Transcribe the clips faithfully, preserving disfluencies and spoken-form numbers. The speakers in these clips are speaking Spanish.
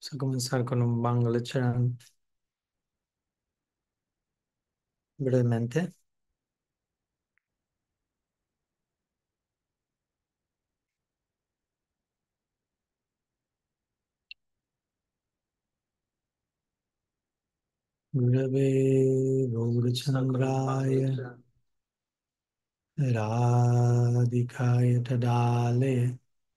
Vamos a comenzar con un Mangalacharan brevemente. Gurave Gaurachandraya Radhikaya Tadale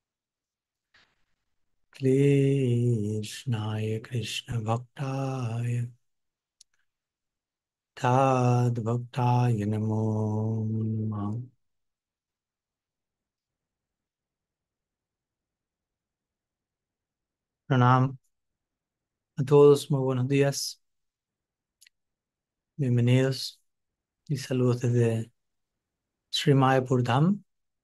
Krishnaya Krishna Bhaktaya Tad Bhaktaya Namo Namah. Pranam a todos, muy buenos días, bienvenidos y saludos desde Sri Mayapur Dham.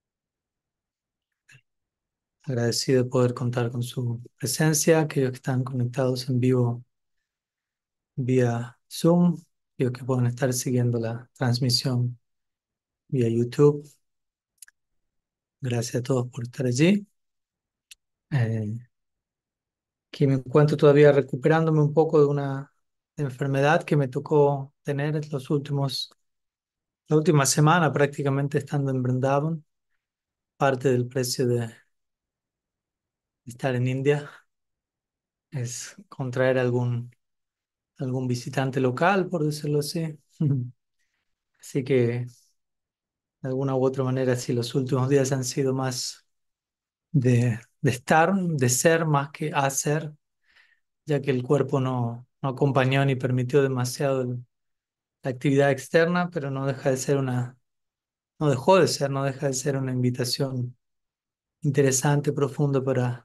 Agradecido de poder contar con su presencia, aquellos que están conectados en vivo vía Zoom, aquellos que pueden estar siguiendo la transmisión vía YouTube. Gracias a todos por estar allí. Eh, que me encuentro todavía recuperándome un poco de una enfermedad que me tocó tener en los últimos, la última semana prácticamente estando en Vrindavan. Parte del precio de estar en India es contraer algún, algún visitante local, por decirlo así. Así que de alguna u otra manera, sí, los últimos días han sido más de, de estar, de ser más que hacer, ya que el cuerpo no, no acompañó ni permitió demasiado el- la actividad externa, pero no deja de ser una, no dejó de ser, no deja de ser una invitación interesante, profunda para,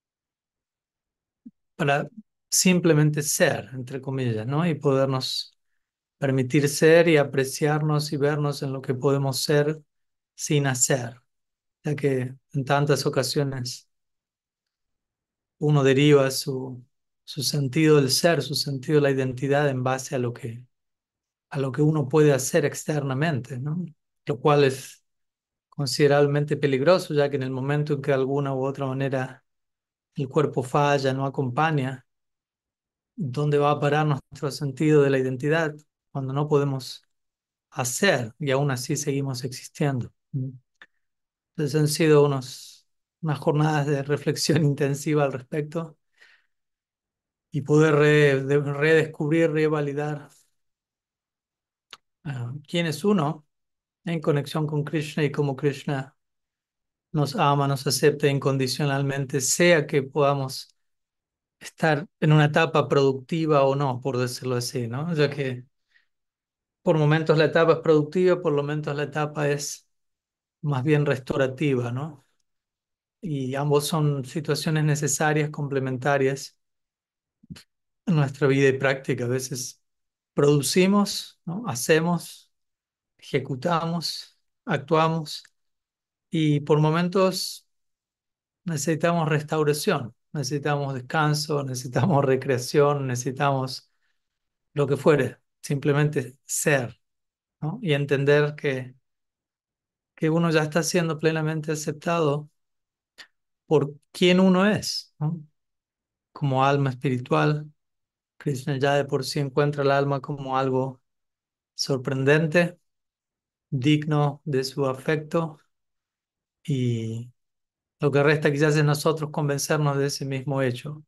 para simplemente ser, entre comillas, ¿no? Y podernos permitir ser y apreciarnos y vernos en lo que podemos ser sin hacer, ya que en tantas ocasiones uno deriva su, su sentido del ser, su sentido de la identidad en base a lo que, a lo que uno puede hacer externamente, ¿no? Lo cual es considerablemente peligroso, ya que en el momento en que de alguna u otra manera el cuerpo falla, no acompaña, ¿dónde va a parar nuestro sentido de la identidad cuando no podemos hacer y aún así seguimos existiendo? Entonces han sido unos, unas jornadas de reflexión intensiva al respecto y poder re- de- redescubrir, revalidar ah, quién es uno en conexión con Krishna y cómo Krishna nos ama, nos acepta incondicionalmente, sea que podamos estar en una etapa productiva o no, por decirlo así, ¿no? Ya que por momentos la etapa es productiva, por momentos la etapa es más bien restaurativa, ¿no? Y ambos son situaciones necesarias, complementarias en nuestra vida y práctica. A veces producimos, ¿no? Hacemos, ejecutamos, actuamos y por momentos necesitamos restauración, necesitamos descanso, necesitamos recreación, necesitamos lo que fuere, simplemente ser, ¿no? Y entender que, que uno ya está siendo plenamente aceptado por quien uno es, ¿no? Como alma espiritual. Krishna ya de por sí encuentra el alma como algo sorprendente, digno de su afecto, y lo que resta quizás es nosotros convencernos de ese mismo hecho.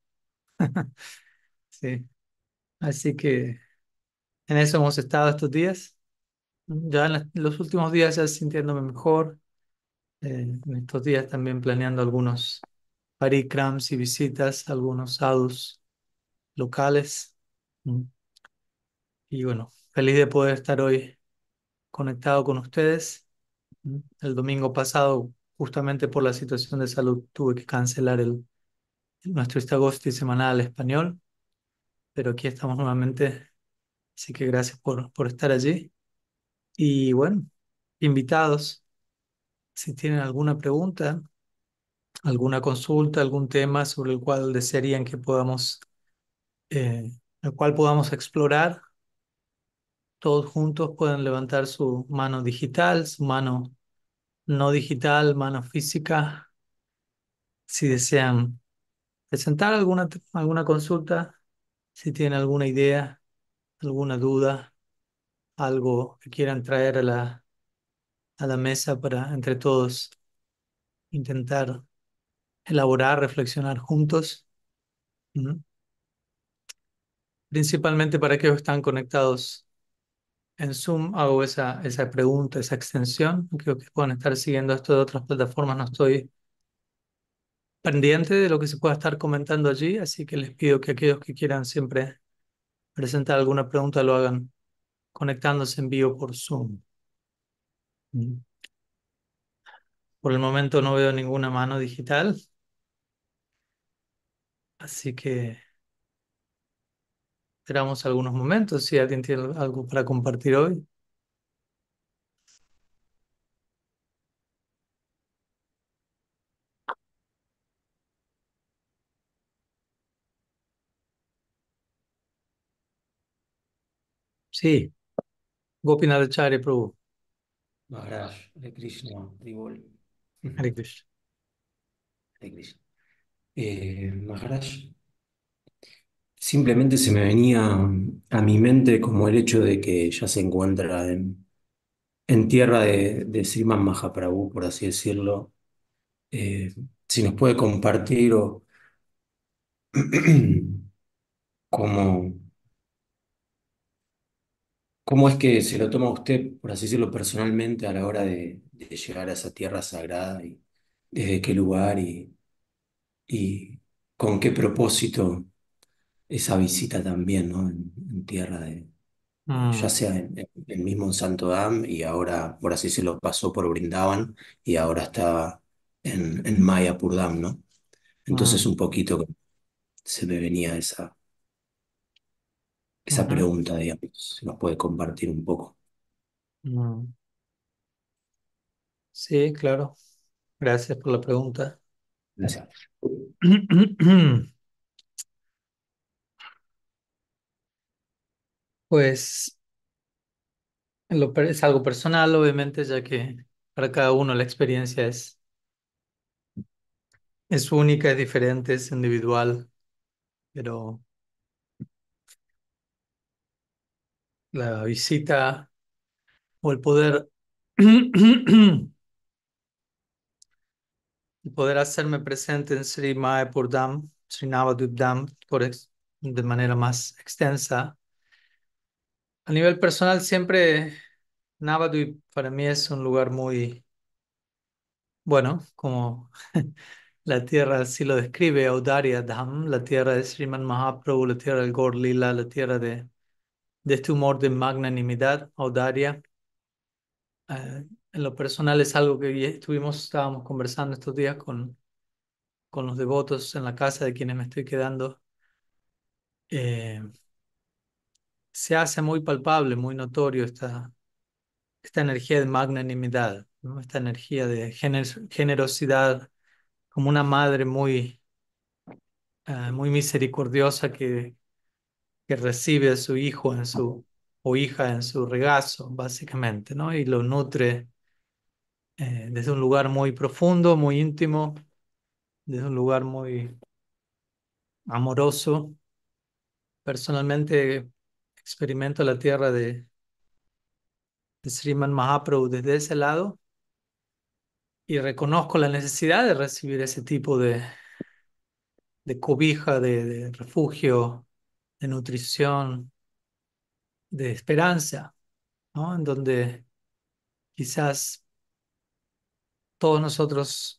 Sí. Así que en eso hemos estado estos días. Ya en las- los últimos días ya sintiéndome mejor. Eh, en estos días también planeando algunos parikrams y visitas a algunos sadhus locales. Mm. Y bueno, feliz de poder estar hoy conectado con ustedes. Mm. El domingo pasado, justamente por la situación de salud, tuve que cancelar el, nuestro Istagosti semanal español, pero aquí estamos nuevamente, así que gracias por, por estar allí. Y bueno, invitados, si tienen alguna pregunta, alguna consulta, algún tema sobre el cual desearían que podamos, eh, el cual podamos explorar, todos juntos pueden levantar su mano digital, su mano no digital, mano física, si desean presentar alguna, alguna consulta, si tienen alguna idea, alguna duda, algo que quieran traer a la, a la mesa para entre todos intentar elaborar, reflexionar juntos. Ujú. Principalmente para aquellos que están conectados en Zoom, hago esa, esa pregunta, esa extensión. Creo que puedan estar siguiendo esto de otras plataformas, no estoy pendiente de lo que se pueda estar comentando allí, así que les pido que aquellos que quieran siempre presentar alguna pregunta lo hagan conectándose en vivo por Zoom. Mm. Por el momento no veo ninguna mano digital, así que esperamos algunos momentos si alguien tiene algo para compartir hoy. Sí, Gopinathacharya Prabhu. Maharaj, Hare Krishna, Haribol. Ujú. Hare Krishna. Hare Krishna. Eh, Maharaj, simplemente se me venía a mi mente como el hecho de que ya se encuentra en, en tierra de, de Sriman Mahaprabhu, por así decirlo. Eh, si nos puede compartir o cómo, cómo es que se lo toma usted, por así decirlo, personalmente a la hora de, de llegar a esa tierra sagrada y desde qué lugar y, y con qué propósito esa visita también, ¿no? En, en tierra de, ya Mm, sea en, en- el mismo en Santo Dam y ahora, por así se lo pasó por Brindavan y ahora está en, en Mayapur Dham, ¿no? Entonces mm, un poquito se me venía esa, esa ujú, pregunta, digamos, si nos puede compartir un poco. mm. Sí, claro. Gracias por la pregunta. Gracias. Pues en lo per- es algo personal, obviamente, ya que para cada uno la experiencia es, es única, es diferente, es individual, pero la visita o el poder, el poder hacerme presente en Sri Mayapur Dham, Sri Navadvip Dham, por ex- de manera más extensa. A nivel personal, siempre Navadvip para mí es un lugar muy, bueno, como la tierra así lo describe, Audarya Dham, la tierra de Sriman Mahaprabhu, la tierra del Gaur Lila, la tierra de, de este humor de magnanimidad, Audarya. Eh, en lo personal es algo que ya estuvimos, estábamos conversando estos días con, con los devotos en la casa de quienes me estoy quedando. Eh, Se hace muy palpable, muy notorio esta, esta energía de magnanimidad, ¿no? Esta energía de gener- generosidad, como una madre muy, eh, muy misericordiosa que, que recibe a su hijo en su, o hija en su regazo, básicamente, ¿no? Y lo nutre eh, desde un lugar muy profundo, muy íntimo, desde un lugar muy amoroso. Personalmente experimento la tierra de, de Sriman Mahaprabhu desde ese lado y reconozco la necesidad de recibir ese tipo de, de cobija, de, de refugio, de nutrición, de esperanza, ¿no? En donde quizás todos nosotros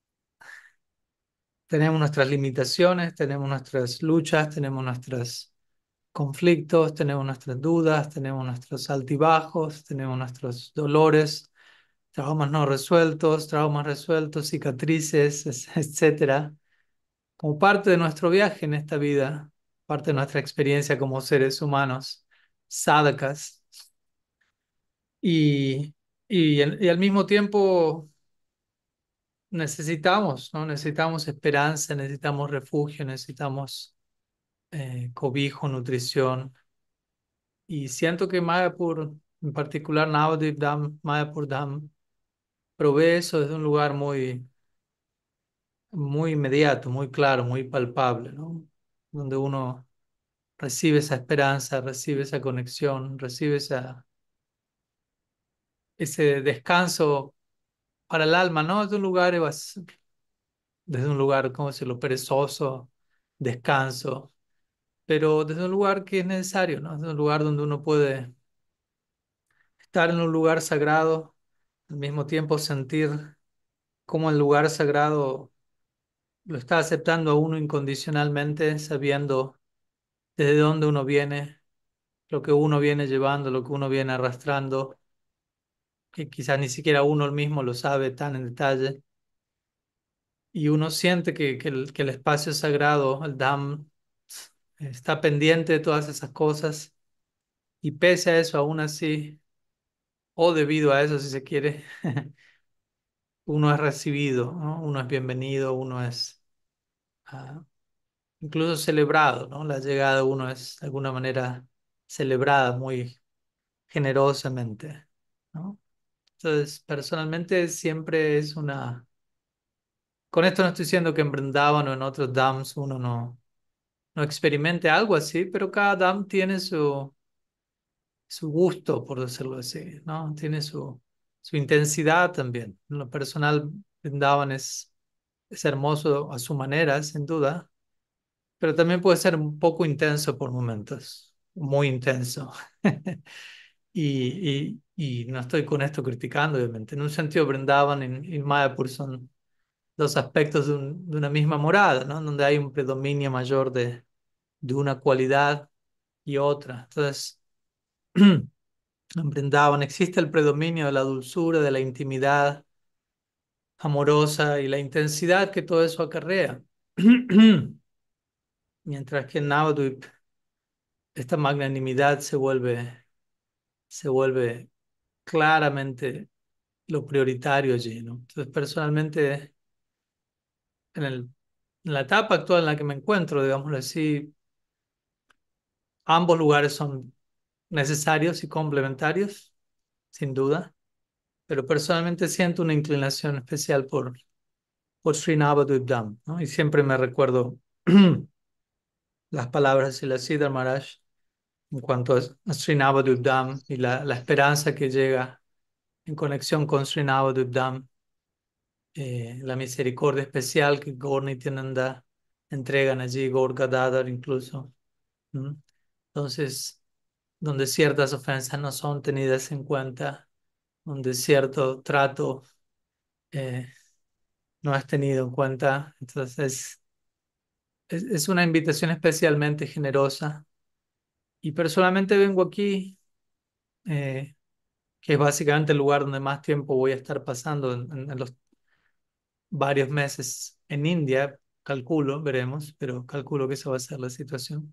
tenemos nuestras limitaciones, tenemos nuestras luchas, tenemos nuestros conflictos, tenemos nuestras dudas, tenemos nuestros altibajos, tenemos nuestros dolores, traumas no resueltos, traumas resueltos, cicatrices, es- etcétera. Como parte de nuestro viaje en esta vida, parte de nuestra experiencia como seres humanos, sadhakas, y, y, al- y al mismo tiempo necesitamos, ¿no? Necesitamos esperanza, necesitamos refugio, necesitamos eh, cobijo, nutrición. Y siento que Mayapur, en particular Navadvip Dham, Mayapur Dham, provee eso desde un lugar muy, muy inmediato, muy claro, muy palpable, ¿no? Donde uno recibe esa esperanza, recibe esa conexión, recibe esa, ese descanso para el alma, ¿no? Es un lugar, evas- desde un lugar, ¿cómo decirlo?, perezoso, descanso, pero desde un lugar que es necesario, ¿no? Desde un lugar donde uno puede estar en un lugar sagrado, al mismo tiempo sentir cómo el lugar sagrado lo está aceptando a uno incondicionalmente, sabiendo desde dónde uno viene, lo que uno viene llevando, lo que uno viene arrastrando, que quizás ni siquiera uno mismo lo sabe tan en detalle. Y uno siente que, que el, que el espacio sagrado, el Dham, está pendiente de todas esas cosas y pese a eso, aún así, o debido a eso, si se quiere, uno es recibido, ¿no? Uno es bienvenido, uno es ah, incluso celebrado, ¿no? La llegada de uno es de alguna manera celebrada muy generosamente, ¿no? Entonces, personalmente siempre es una... Con esto no estoy diciendo que en Brindavan o en otros dams uno no, no experimente algo así, pero cada dam tiene su, su gusto, por decirlo así, ¿no? Tiene su, su intensidad también. En lo personal, Brindavan es, es hermoso a su manera, sin duda, pero también puede ser un poco intenso por momentos, muy intenso. Y, y, y no estoy con esto criticando, obviamente. En un sentido, Brindavan y, y Mayapur son dos aspectos de, un- de una misma morada, ¿no? Donde hay un predominio mayor de, de una cualidad y otra. Entonces, en Brindavan existe el predominio de la dulzura, de la intimidad amorosa y la intensidad que todo eso acarrea. Mientras que en Navadvip esta magnanimidad se vuelve, se vuelve claramente lo prioritario allí, ¿no? Entonces, personalmente, en el, en la etapa actual en la que me encuentro, digámoslo así, ambos lugares son necesarios y complementarios, sin duda, pero personalmente siento una inclinación especial por, por Sri Navadvip Dham, ¿no? Y siempre me recuerdo las palabras de la Siddhar Maharaj en cuanto a Sri Navadvip Dham y la, la esperanza que llega en conexión con Sri Navadvip Dham, eh, la misericordia especial que Gaur Nityananda entregan allí, Gaur Gadadhar incluso. ¿Mm? Entonces, donde ciertas ofensas no son tenidas en cuenta, donde cierto trato eh, no es tenido en cuenta. Entonces, es, es una invitación especialmente generosa. Y personalmente vengo aquí, eh, que es básicamente el lugar donde más tiempo voy a estar pasando en, en- en los varios meses en India, calculo, veremos, pero calculo que esa va a ser la situación.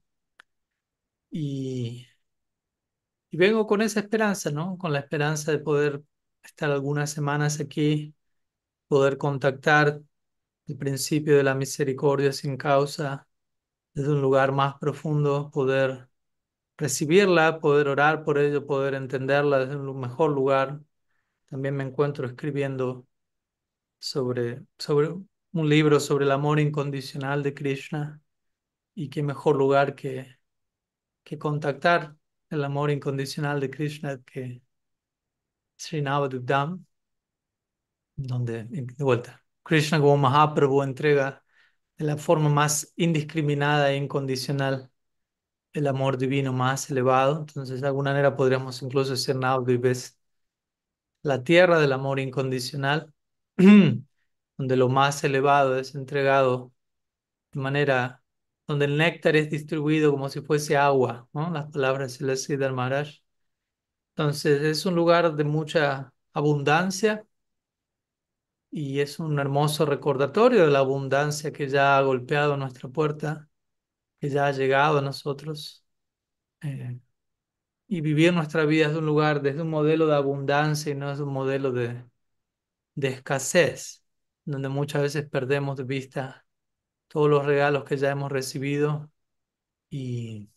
Y, y vengo con esa esperanza, ¿no? Con la esperanza de poder estar algunas semanas aquí, poder contactar el principio de la misericordia sin causa desde un lugar más profundo, poder recibirla, poder orar por ello, poder entenderla desde un mejor lugar. También me encuentro escribiendo sobre, sobre un libro sobre el amor incondicional de Krishna y qué mejor lugar que, que contactar el amor incondicional de Krishna que Sri Navadvip, donde, de vuelta, Krishna como Mahaprabhu entrega de la forma más indiscriminada e incondicional el amor divino más elevado. Entonces, de alguna manera podríamos incluso decir Navadvip es la tierra del amor incondicional, donde lo más elevado es entregado de manera, donde el néctar es distribuido como si fuese agua, ¿no? Las palabras de Siddhar Maharaj. Entonces, es un lugar de mucha abundancia y es un hermoso recordatorio de la abundancia que ya ha golpeado nuestra puerta, que ya ha llegado a nosotros. Eh, y vivir nuestra vida desde un lugar, desde un modelo de abundancia y no desde un modelo de, de escasez, donde muchas veces perdemos de vista todos los regalos que ya hemos recibido y,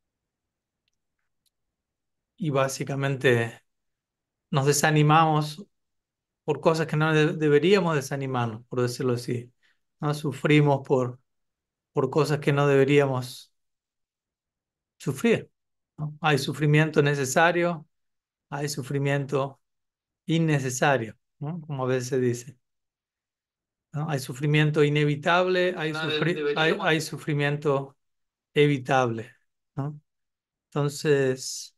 y básicamente nos desanimamos por cosas que no de- deberíamos desanimarnos, por decirlo así. ¿no? Sufrimos por, por cosas que no deberíamos sufrir, ¿no? Hay sufrimiento necesario, hay sufrimiento innecesario, ¿no? Como a veces se dice, ¿no? Hay sufrimiento inevitable, hay, Una vez sufri- hay, deberíamos. hay sufrimiento evitable, ¿no? Entonces,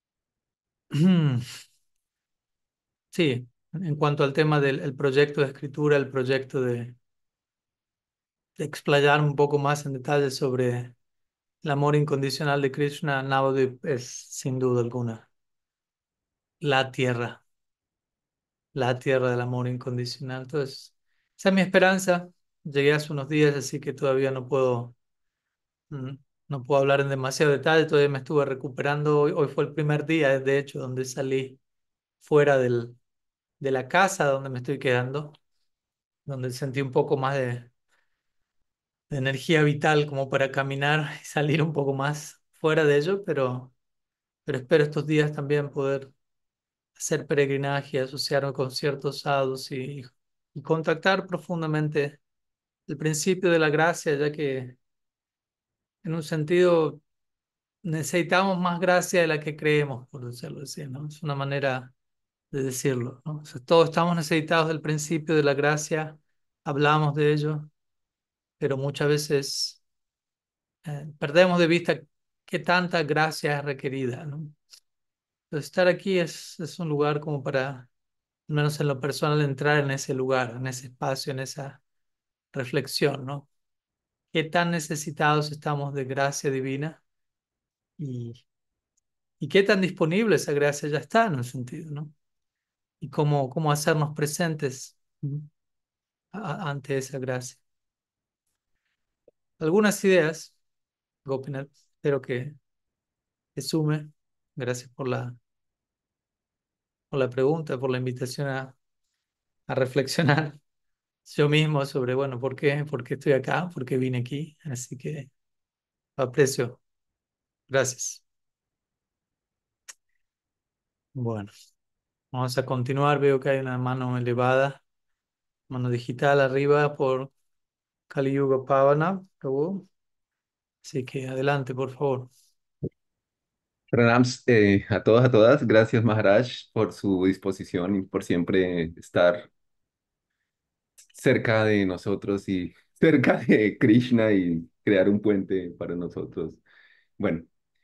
sí, en cuanto al tema del el proyecto de escritura, el proyecto de, de explayar un poco más en detalle sobre el amor incondicional de Krishna, Navadvip es sin duda alguna la tierra, la tierra del amor incondicional. Entonces, esa es mi esperanza. Llegué hace unos días, así que todavía no puedo, mm, no puedo hablar en demasiado detalle. Todavía me estuve recuperando. Hoy, hoy fue el primer día, de hecho, donde salí fuera del, de la casa donde me estoy quedando, donde sentí un poco más de, de energía vital como para caminar y salir un poco más fuera de ello, pero, pero espero estos días también poder hacer peregrinaje, asociarme con ciertos sadhus y, y contactar profundamente el principio de la gracia, ya que en un sentido necesitamos más gracia de la que creemos, por decirlo así, ¿no? Es una manera de decirlo, ¿no? O sea, todos estamos necesitados del principio de la gracia, hablamos de ello, pero muchas veces eh, perdemos de vista qué tanta gracia es requerida, ¿no? Entonces, estar aquí es, es un lugar como para, al menos en lo personal, entrar en ese lugar, en ese espacio, en esa reflexión, ¿no? ¿Qué tan necesitados estamos de gracia divina y, y qué tan disponible esa gracia ya está en un sentido, ¿no? Y cómo, cómo hacernos presentes, ¿no? a- ante esa gracia. Algunas ideas, Gopinath, espero que te sume. Gracias por la, por la pregunta, por la invitación a, a reflexionar yo mismo sobre, bueno, ¿por qué? ¿Por qué estoy acá? ¿Por qué vine aquí? Así que lo aprecio. Gracias. Bueno, vamos a continuar. Veo que hay una mano elevada, mano digital arriba por Kali Yuga Pavana, Prabhu. Así que adelante, por favor. Pranams eh, a todos, a todas. Gracias, Maharaj, por su disposición y por siempre estar cerca de nosotros y cerca de Krishna y crear un puente para nosotros. Bueno,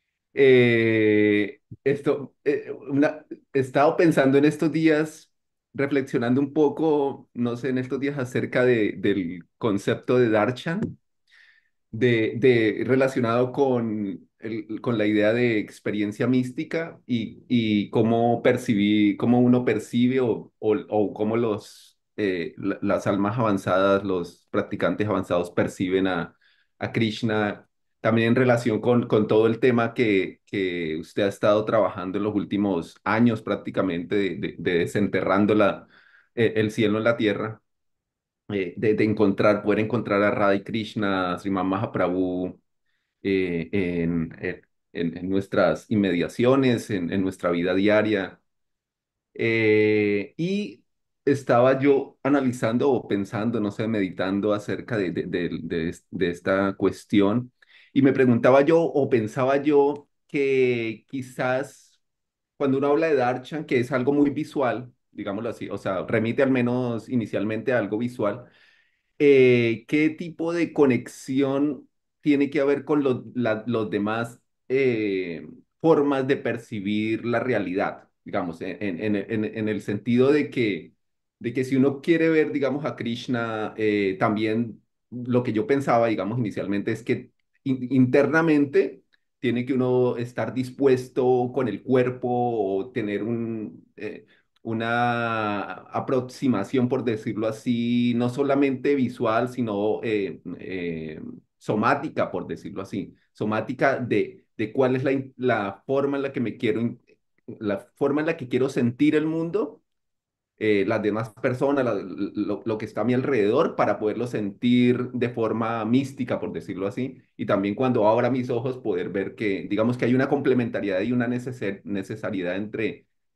eh, esto, eh, una, he estado pensando en estos días, reflexionando un poco, no sé, en estos días acerca de, del concepto de darshan de, de, relacionado con, el, con la idea de experiencia mística y, y cómo percibir, cómo uno percibe o, o, o cómo los, eh, la- las almas avanzadas, los practicantes avanzados perciben a, a Krishna. También en relación con, con todo el tema que, que usted ha estado trabajando en los últimos años prácticamente de, de, de desenterrando la, eh, el cielo en la tierra eh, de, de encontrar, poder encontrar a Radha y Krishna, Sriman Mahaprabhu, eh, en, en, en- en nuestras inmediaciones, en, en nuestra vida diaria. Eh, y estaba yo analizando o pensando, no sé, meditando acerca de, de, de, de, de esta cuestión y me preguntaba yo o pensaba yo que quizás cuando uno habla de Darshan, que es algo muy visual, digámoslo así, o sea, remite al menos inicialmente a algo visual, eh, ¿qué tipo de conexión tiene que haber con los, la- los demás eh, formas de percibir la realidad? Digamos, en, en, en, en el sentido de que, de que si uno quiere ver, digamos, a Krishna, eh, también lo que yo pensaba, digamos, inicialmente es que in- internamente tiene que uno estar dispuesto con el cuerpo o tener un... eh, una aproximación, por decirlo así, no solamente visual, sino eh, eh, somática, por decirlo así, somática de, de cuál es la, in- la forma en la que me quiero, in- la forma en la que quiero sentir el mundo, eh, las demás personas, la- lo, lo que está a mi alrededor, para poderlo sentir de forma mística, por decirlo así, y también cuando abra mis ojos poder ver que, digamos que hay una complementariedad y una necesar- necesariedad entre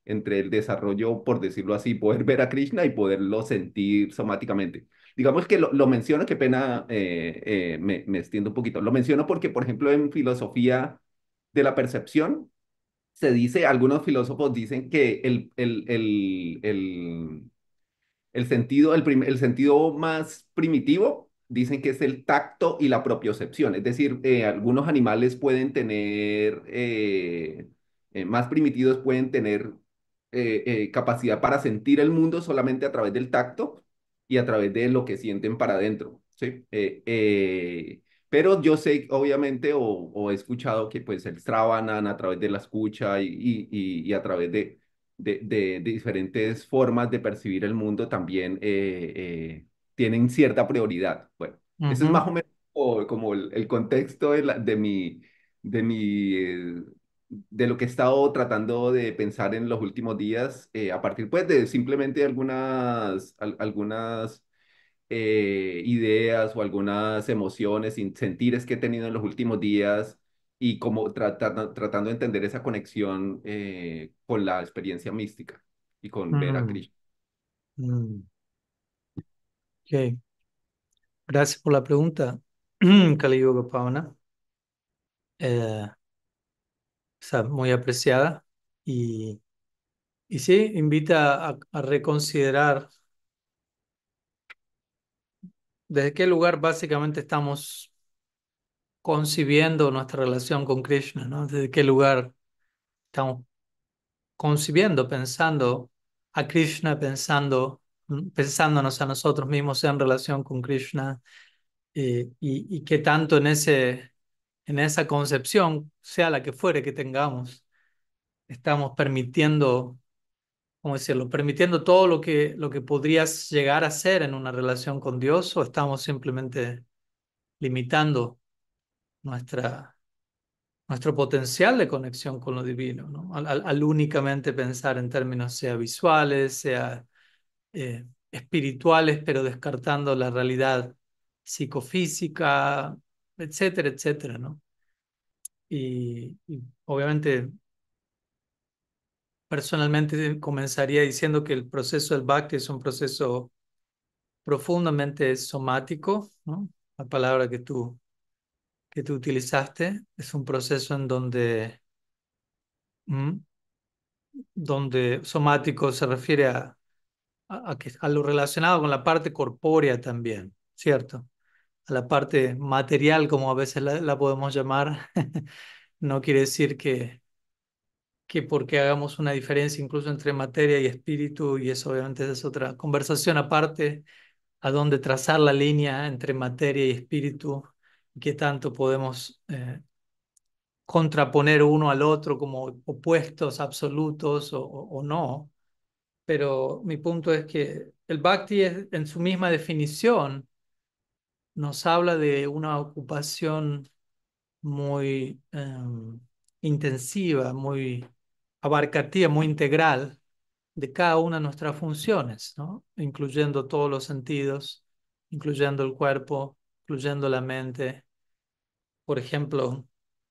entre el desarrollo, por decirlo así, poder ver a Krishna y poderlo sentir somáticamente. Digamos que lo, lo menciono, qué pena, eh, eh, me, me extiendo un poquito. Lo menciono porque, por ejemplo, en filosofía de la percepción, se dice, algunos filósofos dicen que el, el, el, el, el sentido, el, prim- el sentido más primitivo, dicen que es el tacto y la propiocepción. Es decir, eh, algunos animales pueden tener, eh, eh, más primitivos pueden tener eh, eh, capacidad para sentir el mundo solamente a través del tacto y a través de lo que sienten para adentro, ¿sí? Eh, eh, pero yo sé, obviamente, o, o he escuchado que pues el Stravanan a través de la escucha y, y, y y a través de de, de- de diferentes formas de percibir el mundo también eh, eh, tienen cierta prioridad. Bueno, ese es más Ujú, o menos como, como el, el contexto de, la- de mi, de mi, eh, de lo que he estado tratando de pensar en los últimos días, eh, a partir pues de simplemente algunas, al- algunas eh, ideas o algunas emociones y sentires que he tenido en los últimos días y como tratando, tratando de entender esa conexión eh, con la experiencia mística y con ver a mm, Krishna. mm. Ok, gracias por la pregunta, Kali Yuga Pavana. Eh, o sea, muy apreciada. Y, y sí, invita a, a reconsiderar desde qué lugar básicamente estamos concibiendo nuestra relación con Krishna, ¿no? Desde qué lugar estamos concibiendo, pensando a Krishna, pensando, pensándonos a nosotros mismos en relación con Krishna, eh, y, y qué tanto en ese, en esa concepción, sea la que fuere que tengamos, estamos permitiendo, ¿cómo decirlo? Permitiendo todo lo que, lo que podrías llegar a ser en una relación con Dios, o estamos simplemente limitando nuestra, nuestro potencial de conexión con lo divino, ¿no? Al, al- al únicamente pensar en términos sea visuales, sea eh, espirituales, pero descartando la realidad psicofísica, etcétera, etcétera, ¿no? Y, y obviamente, personalmente comenzaría diciendo que el proceso del Bhakti es un proceso profundamente somático, ¿no? La palabra que tú, que tú utilizaste es un proceso en donde, ¿mm? donde somático se refiere a, a, a que, a lo relacionado con la parte corpórea también, ¿cierto? A la parte material, como a veces la, la podemos llamar. No quiere decir que, que porque hagamos una diferencia incluso entre materia y espíritu, y eso obviamente es otra conversación aparte, a dónde trazar la línea entre materia y espíritu, y qué tanto podemos eh, contraponer uno al otro como opuestos absolutos o, o, o no. Pero mi punto es que el Bhakti es, en su misma definición nos habla de una ocupación muy em, intensiva, muy abarcativa, muy integral de cada una de nuestras funciones, ¿no? Incluyendo todos los sentidos, incluyendo el cuerpo, incluyendo la mente. Por ejemplo,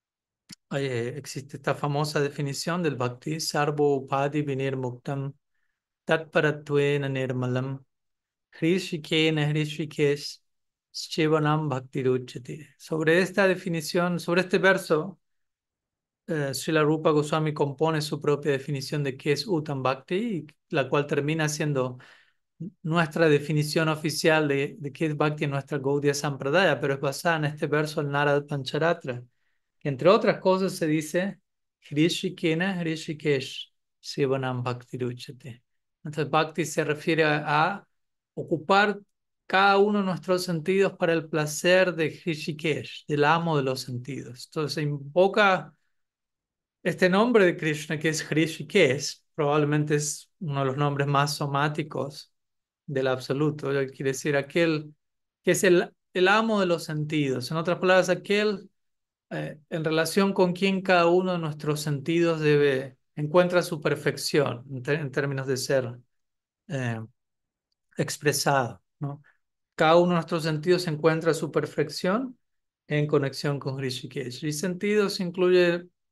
eh, existe esta famosa definición del Bhakti: Sarvo Upadi Vinirmuktam Tatparattvena Nirmalam Hrishikena Hrishikesh Shivanam Bhaktiruchyate. Sobre esta definición, sobre este verso, eh, Srila Rupa Goswami compone su propia definición de qué es Uttam Bhakti, la cual termina siendo nuestra definición oficial de, de qué es Bhakti en nuestra Gaudiya Sampradaya, pero es basada en este verso del Narad Pancharatra, que entre otras cosas se dice Hrishikena Hrishikesh Sivanam Bhakti Ruchate. Entonces Bhakti se refiere a, a ocupar cada uno de nuestros sentidos para el placer de Hrishikesh, del amo de los sentidos. Entonces se invoca este nombre de Krishna, que es Hrishikesh, probablemente es uno de los nombres más somáticos del absoluto. Quiere decir aquel que es el, el amo de los sentidos. En otras palabras, aquel eh, en relación con quien cada uno de nuestros sentidos debe encuentra su perfección en, ter- en términos de ser eh, expresado, ¿no? Cada uno de nuestros sentidos encuentra su perfección en conexión con Rishikesh. Y sentidos incluye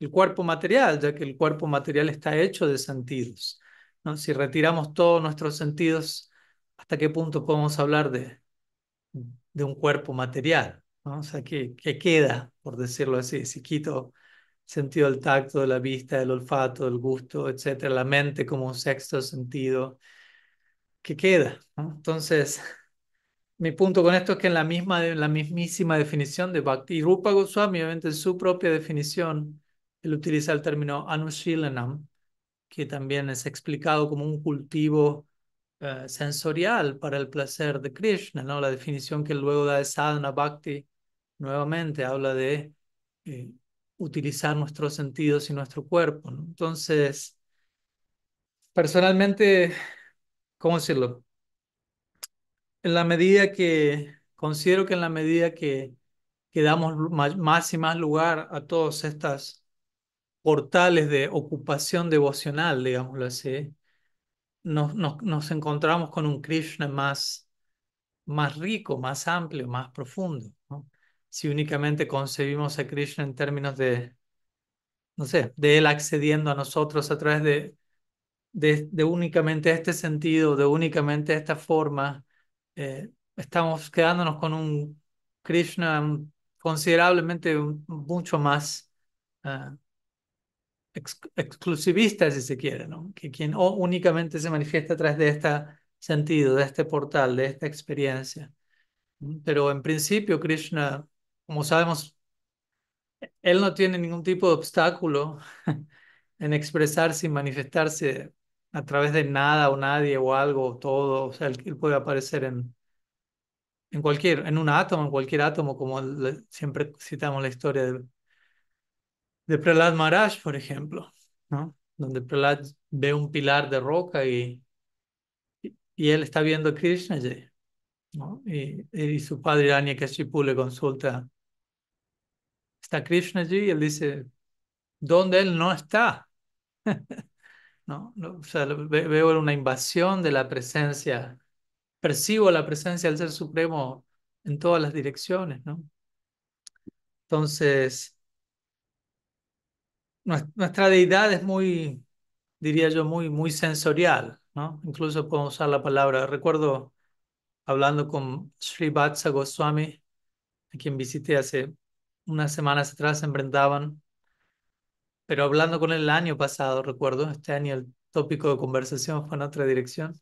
el cuerpo material, ya que el cuerpo material está hecho de sentidos, ¿no? Si retiramos todos nuestros sentidos, ¿hasta qué punto podemos hablar de, de un cuerpo material, ¿no? O sea, ¿qué, qué queda, por decirlo así? Si quito sentido del tacto, de la vista, del olfato, del gusto, etcétera, la mente como un sexto sentido, ¿qué queda, ¿no? Entonces, mi punto con esto es que en la misma, en la mismísima definición de Bhakti, y Rupa Goswami, obviamente en su propia definición, él utiliza el término Anushilanam, que también es explicado como un cultivo eh, sensorial para el placer de Krishna, ¿no? La definición que él luego da de Sadhana Bhakti, nuevamente habla de eh, utilizar nuestros sentidos y nuestro cuerpo, ¿no? Entonces, personalmente, ¿cómo decirlo? En la medida que, considero que en la medida que, que damos más, más y más lugar a todos estos portales de ocupación devocional, digámoslo así, nos, nos, nos encontramos con un Krishna más, más rico, más amplio, más profundo, ¿no? Si únicamente concebimos a Krishna en términos de, no sé, de él accediendo a nosotros a través de, de, de únicamente este sentido, de únicamente esta forma, eh, estamos quedándonos con un Krishna considerablemente mucho más uh, ex exclusivista, si se quiere, ¿no? Que quien o únicamente se manifiesta a través de este sentido, de este portal, de esta experiencia. Pero en principio, Krishna, como sabemos, él no tiene ningún tipo de obstáculo en expresarse y manifestarse a través de nada o nadie o algo o todo. O sea, él, él puede aparecer en, en cualquier, en un átomo, en cualquier átomo, como le, siempre citamos la historia de, de Prahlad Maharaj, por ejemplo, ¿no? Donde Prahlad ve un pilar de roca y, y, y él está viendo a Krishna allí, ¿no? Y, y su padre Hiranyakashipu le consulta, ¿está Krishna allí? Y él dice, ¿dónde él no está? ¿No? No, o sea, ve- veo una invasión de la presencia, percibo la presencia del Ser Supremo en todas las direcciones, ¿no? Entonces, nues- nuestra deidad es muy, diría yo, muy, muy sensorial, ¿no? Incluso podemos usar la palabra, recuerdo hablando con Sri Vatsa Goswami, a quien visité hace unas semanas atrás en Vrindavan, pero hablando con él el año pasado, recuerdo, este año el tópico de conversación fue en otra dirección.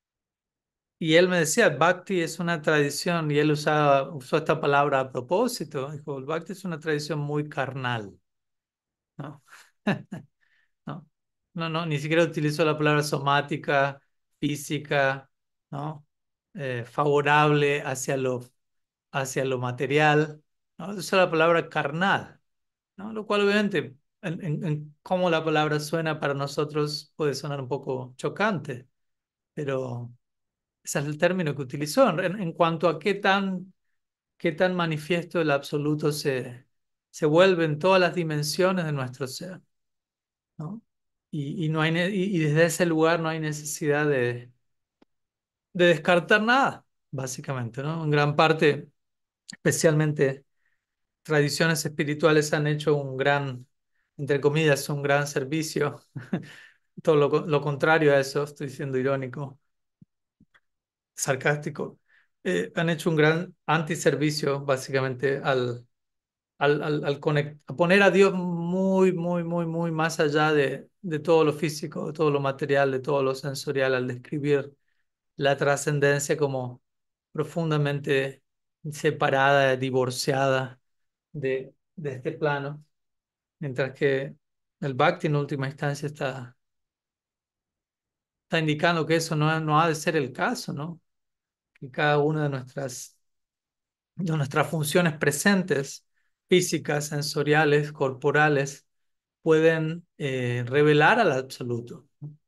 Y él me decía, el Bhakti es una tradición, y él usaba, usó esta palabra a propósito. Dijo, el Bhakti es una tradición muy carnal, ¿no? ¿No? No, no, ni siquiera utilizó la palabra somática, física, ¿no? Eh, favorable hacia lo, hacia lo material, ¿no? Usó la palabra carnal, ¿no? Lo cual obviamente, en, en, en cómo la palabra suena para nosotros puede sonar un poco chocante, pero ese es el término que utilizó en, en cuanto a qué tan, qué tan manifiesto el absoluto se, se vuelve en todas las dimensiones de nuestro ser, ¿no? Y, y, no hay, ne- y, y desde ese lugar no hay necesidad de, de descartar nada, básicamente, ¿no? En gran parte, especialmente tradiciones espirituales han hecho un gran, entre comillas, un gran servicio, todo lo, co- lo contrario a eso, estoy siendo irónico, sarcástico, eh, han hecho un gran antiservicio básicamente al, al, al, al conect- a poner a Dios muy, muy, muy, muy más allá de, de todo lo físico, de todo lo material, de todo lo sensorial, al describir la trascendencia como profundamente separada, divorciada de, de este plano, mientras que el Bhakti en última instancia está, está indicando que eso no, no ha de ser el caso, ¿no? Que cada una de nuestras de nuestras funciones presentes, físicas, sensoriales, corporales, pueden eh, revelar al absoluto.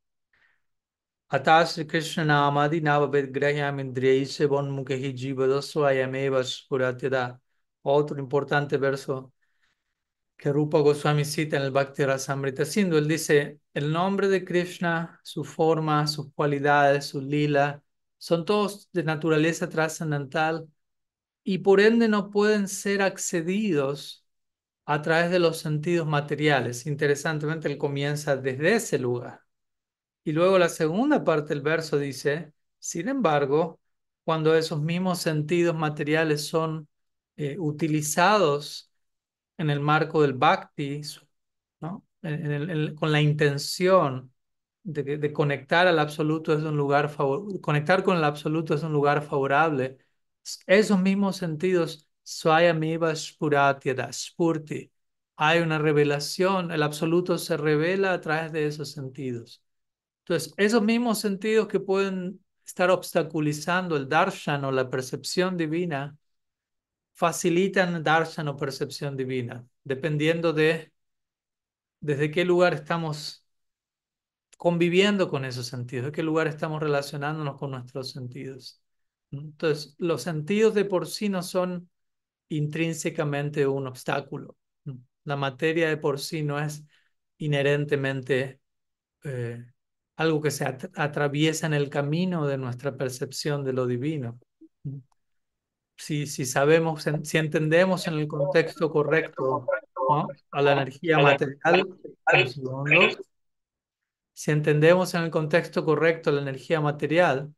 Atah Sri Krishna Namadi Navavedgraham Indriyaise Bonmukhi Jivadosvayameva Spuratyada. Otro importante verso que Rupa Goswami cita en el Bhakti Rasamrita Sindhu. Él dice, el nombre de Krishna, su forma, sus cualidades, su lila, son todos de naturaleza trascendental y por ende no pueden ser accedidos a través de los sentidos materiales. Interesantemente, él comienza desde ese lugar. Y luego la segunda parte del verso dice, sin embargo, cuando esos mismos sentidos materiales son eh, utilizados en el marco del bhakti, ¿no? En- en el- en- con la intención de, que- de conectar al absoluto es un lugar favor- conectar con el absoluto es un lugar favorable. Esos mismos sentidos, Swayamiva Spuratyada, Spurti, hay una revelación, el absoluto se revela a través de esos sentidos. Entonces, esos mismos sentidos que pueden estar obstaculizando el darshan o la percepción divina, facilitan darshan o percepción divina, dependiendo de desde qué lugar estamos conviviendo con esos sentidos, de qué lugar estamos relacionándonos con nuestros sentidos. Entonces, los sentidos de por sí no son intrínsecamente un obstáculo. La materia de por sí no es inherentemente eh, algo que se at- atraviesa en el camino de nuestra percepción de lo divino. Si, si sabemos, en- si entendemos en el contexto correcto, ¿no? A la energía material, un segundo. Si entendemos en el contexto correcto la energía material,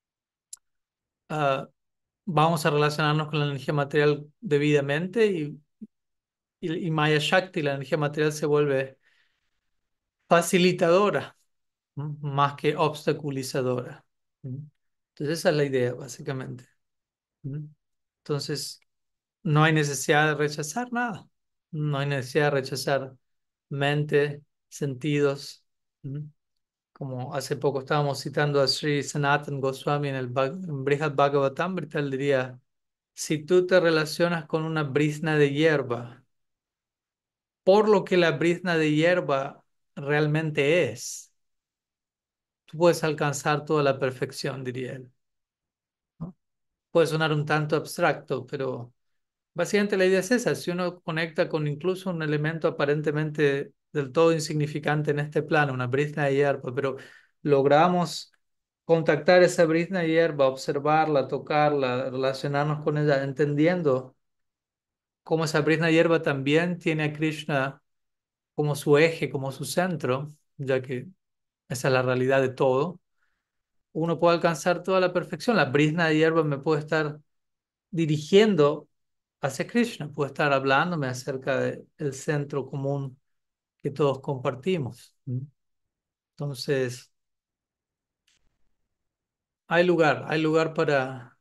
ah, vamos a relacionarnos con la energía material debidamente y, y, y Maya Shakti, la energía material, se vuelve facilitadora, ¿no? Más que obstaculizadora. ¿Mm? Entonces esa es la idea, básicamente. ¿Mm? Entonces, no hay necesidad de rechazar nada. No hay necesidad de rechazar mente, sentidos. ¿Mm? Como hace poco estábamos citando a Sri Sanatan Goswami en el Bhag- en Brihad Bhagavatamrita, él diría, si tú te relacionas con una brizna de hierba, por lo que la brizna de hierba realmente es, tú puedes alcanzar toda la perfección, diría él, ¿no? Puede sonar un tanto abstracto, pero básicamente la idea es esa. Si uno conecta con incluso un elemento aparentemente del todo insignificante en este plano, una brizna de hierba, pero logramos contactar esa brizna de hierba, observarla, tocarla, relacionarnos con ella, entendiendo cómo esa brizna de hierba también tiene a Krishna como su eje, como su centro, ya que esa es la realidad de todo. Uno puede alcanzar toda la perfección. La brizna de hierba me puede estar dirigiendo hacia Krishna, puede estar hablándome acerca del centro común que todos compartimos. ¿Mm? Entonces, hay lugar, hay lugar para,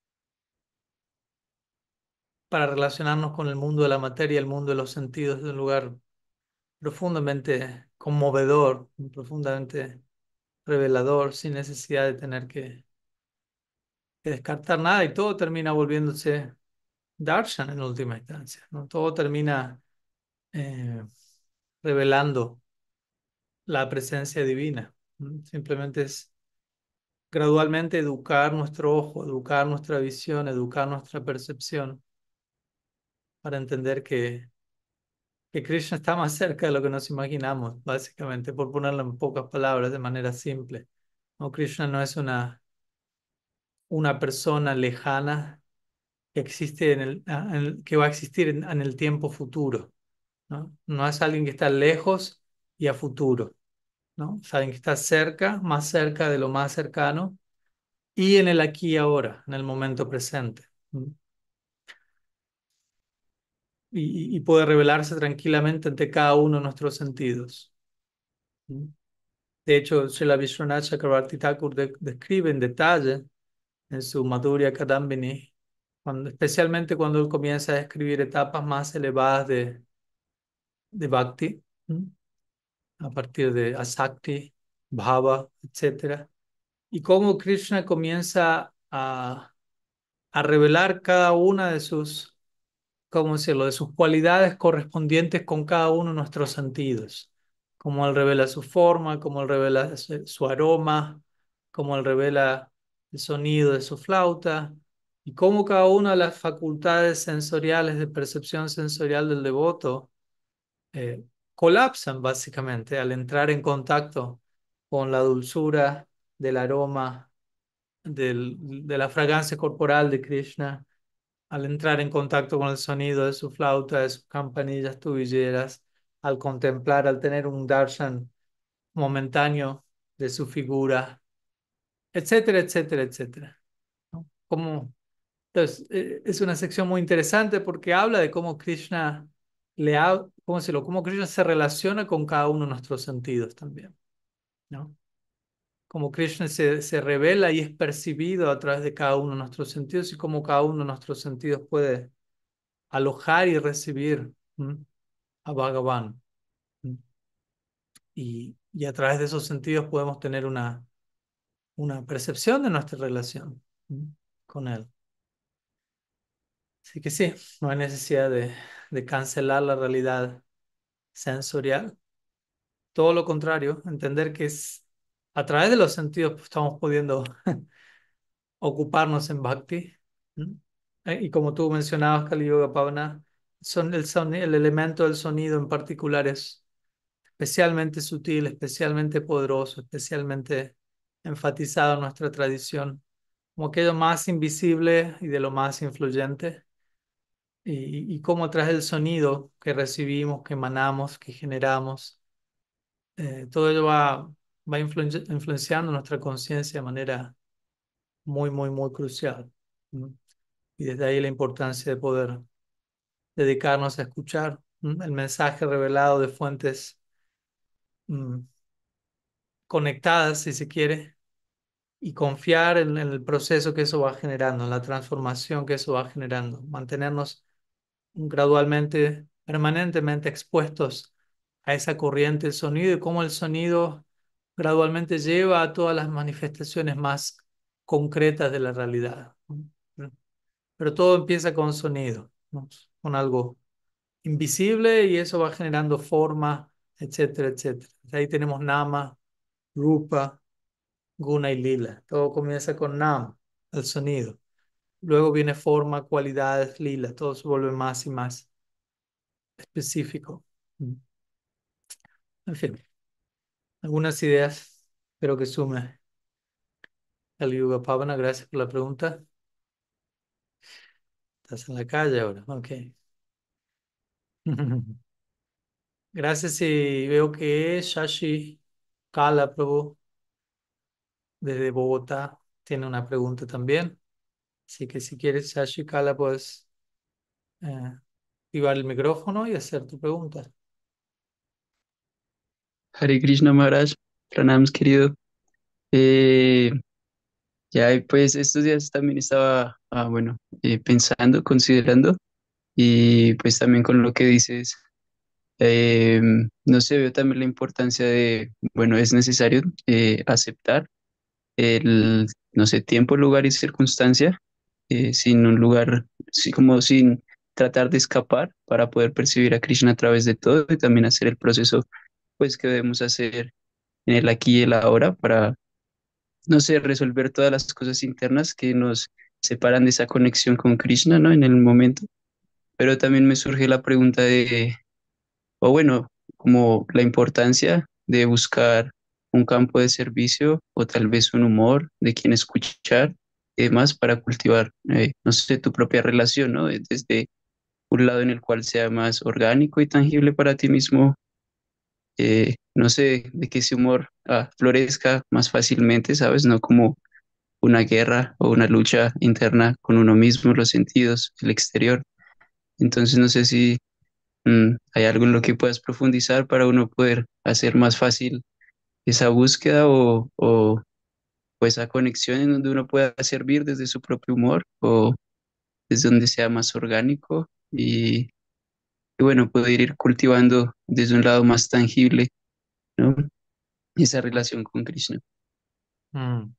para relacionarnos con el mundo de la materia, el mundo de los sentidos, es un lugar profundamente conmovedor, profundamente revelador, sin necesidad de tener que, que descartar nada y todo termina volviéndose darshan en última instancia, ¿no? Todo termina eh, revelando la presencia divina. ¿No? Simplemente es gradualmente educar nuestro ojo, educar nuestra visión, educar nuestra percepción para entender que, que Krishna está más cerca de lo que nos imaginamos, básicamente, por ponerlo en pocas palabras, de manera simple. No, Krishna no es una, una persona lejana que existe en el, ah, en el- que va a existir en, en el tiempo futuro, ¿no? No es alguien que está lejos y a futuro, ¿no? Es alguien que está cerca, más cerca de lo más cercano y en el aquí y ahora, en el momento presente. ¿Mm? Y, y puede revelarse tranquilamente ante cada uno de nuestros sentidos. ¿Mm? De hecho, Srila Vishwanath Chakravarti Thakur de- describe en detalle en su Madhurya Kadambini, cuando, especialmente cuando él comienza a describir etapas más elevadas de, de Bhakti, ¿m? A partir de Asakti, Bhava, etcétera, y cómo Krishna comienza a, a revelar cada una de sus, ¿cómo decirlo?, de sus cualidades correspondientes con cada uno de nuestros sentidos. Como él revela su forma, como él revela su, su aroma, como él revela el sonido de su flauta, y cómo cada una de las facultades sensoriales de percepción sensorial del devoto eh, colapsan básicamente al entrar en contacto con la dulzura del aroma, del- de la fragancia corporal de Krishna, al entrar en contacto con el sonido de su flauta, de sus campanillas tubilleras, al contemplar, al tener un darshan momentáneo de su figura, etcétera, etcétera, etcétera, ¿no? Como, entonces, eh, es una sección muy interesante porque habla de cómo Krishna le ha, cómo decirlo, cómo Krishna se relaciona con cada uno de nuestros sentidos también, ¿no? Cómo Krishna se, se revela y es percibido a través de cada uno de nuestros sentidos y cómo cada uno de nuestros sentidos puede alojar y recibir, ¿m? A Bhagavan. ¿M? Y, y a través de esos sentidos podemos tener una, una percepción de nuestra relación, ¿m? Con él. Así que sí, no hay necesidad de, de cancelar la realidad sensorial. Todo lo contrario, entender que es a través de los sentidos pues, estamos pudiendo ocuparnos en bhakti. ¿M? Eh, Y como tú mencionabas, Kali Yoga Pavana, son el, soni- el elemento del sonido en particular es especialmente sutil, especialmente poderoso, especialmente enfatizado en nuestra tradición, como aquello más invisible y de lo más influyente, y, y cómo a través del sonido que recibimos, que emanamos, que generamos, eh, todo ello va, va influen- influenciando nuestra conciencia de manera muy, muy, muy crucial. ¿No? Y desde ahí la importancia de poder dedicarnos a escuchar, ¿no? El mensaje revelado de fuentes mm, conectadas, si se quiere, y confiar en, en el proceso que eso va generando, en la transformación que eso va generando, mantenernos gradualmente, permanentemente expuestos a esa corriente del sonido y cómo el sonido gradualmente lleva a todas las manifestaciones más concretas de la realidad, ¿no? Pero todo empieza con sonido, ¿no? Con algo invisible y eso va generando forma, etcétera, etcétera. Ahí tenemos nama, rupa, guna y lila. Todo comienza con nam, el sonido. Luego viene forma, cualidades, lila. Todo se vuelve más y más específico. Mm. En fin, algunas ideas. Espero que sume el Yuga Pavana. Gracias por la pregunta. Estás en la calle ahora. Ok. Gracias y veo que Shashi Kala Prabhu desde Bogotá tiene una pregunta también. Así que si quieres, Shashi Kala, puedes eh, activar el micrófono y hacer tu pregunta. Hare Krishna Maharaj, Pranams querido. Eh, ya eh, pues estos días también estaba, ah, bueno, eh, pensando, considerando y pues también con lo que dices, eh, no sé, veo también la importancia de, bueno, es necesario eh, aceptar el, no sé, tiempo, lugar y circunstancia, eh, sin un lugar, sí, como sin tratar de escapar para poder percibir a Krishna a través de todo y también hacer el proceso pues que debemos hacer en el aquí y el ahora para, no sé, resolver todas las cosas internas que nos separan de esa conexión con Krishna, ¿no? En el momento. Pero también me surge la pregunta de, o bueno, como la importancia de buscar un campo de servicio o tal vez un humor de quien escuchar y demás para cultivar, eh, no sé, tu propia relación, ¿no? Desde un lado en el cual sea más orgánico y tangible para ti mismo, eh, no sé, de que ese humor ah, florezca más fácilmente, ¿sabes? No como una guerra o una lucha interna con uno mismo, los sentidos, el exterior. Entonces no sé si mm, hay algo en lo que puedas profundizar para uno poder hacer más fácil esa búsqueda o, o, o esa conexión en donde uno pueda servir desde su propio humor o desde donde sea más orgánico y, y bueno, poder ir cultivando desde un lado más tangible, ¿no? Esa relación con Krishna. Mm,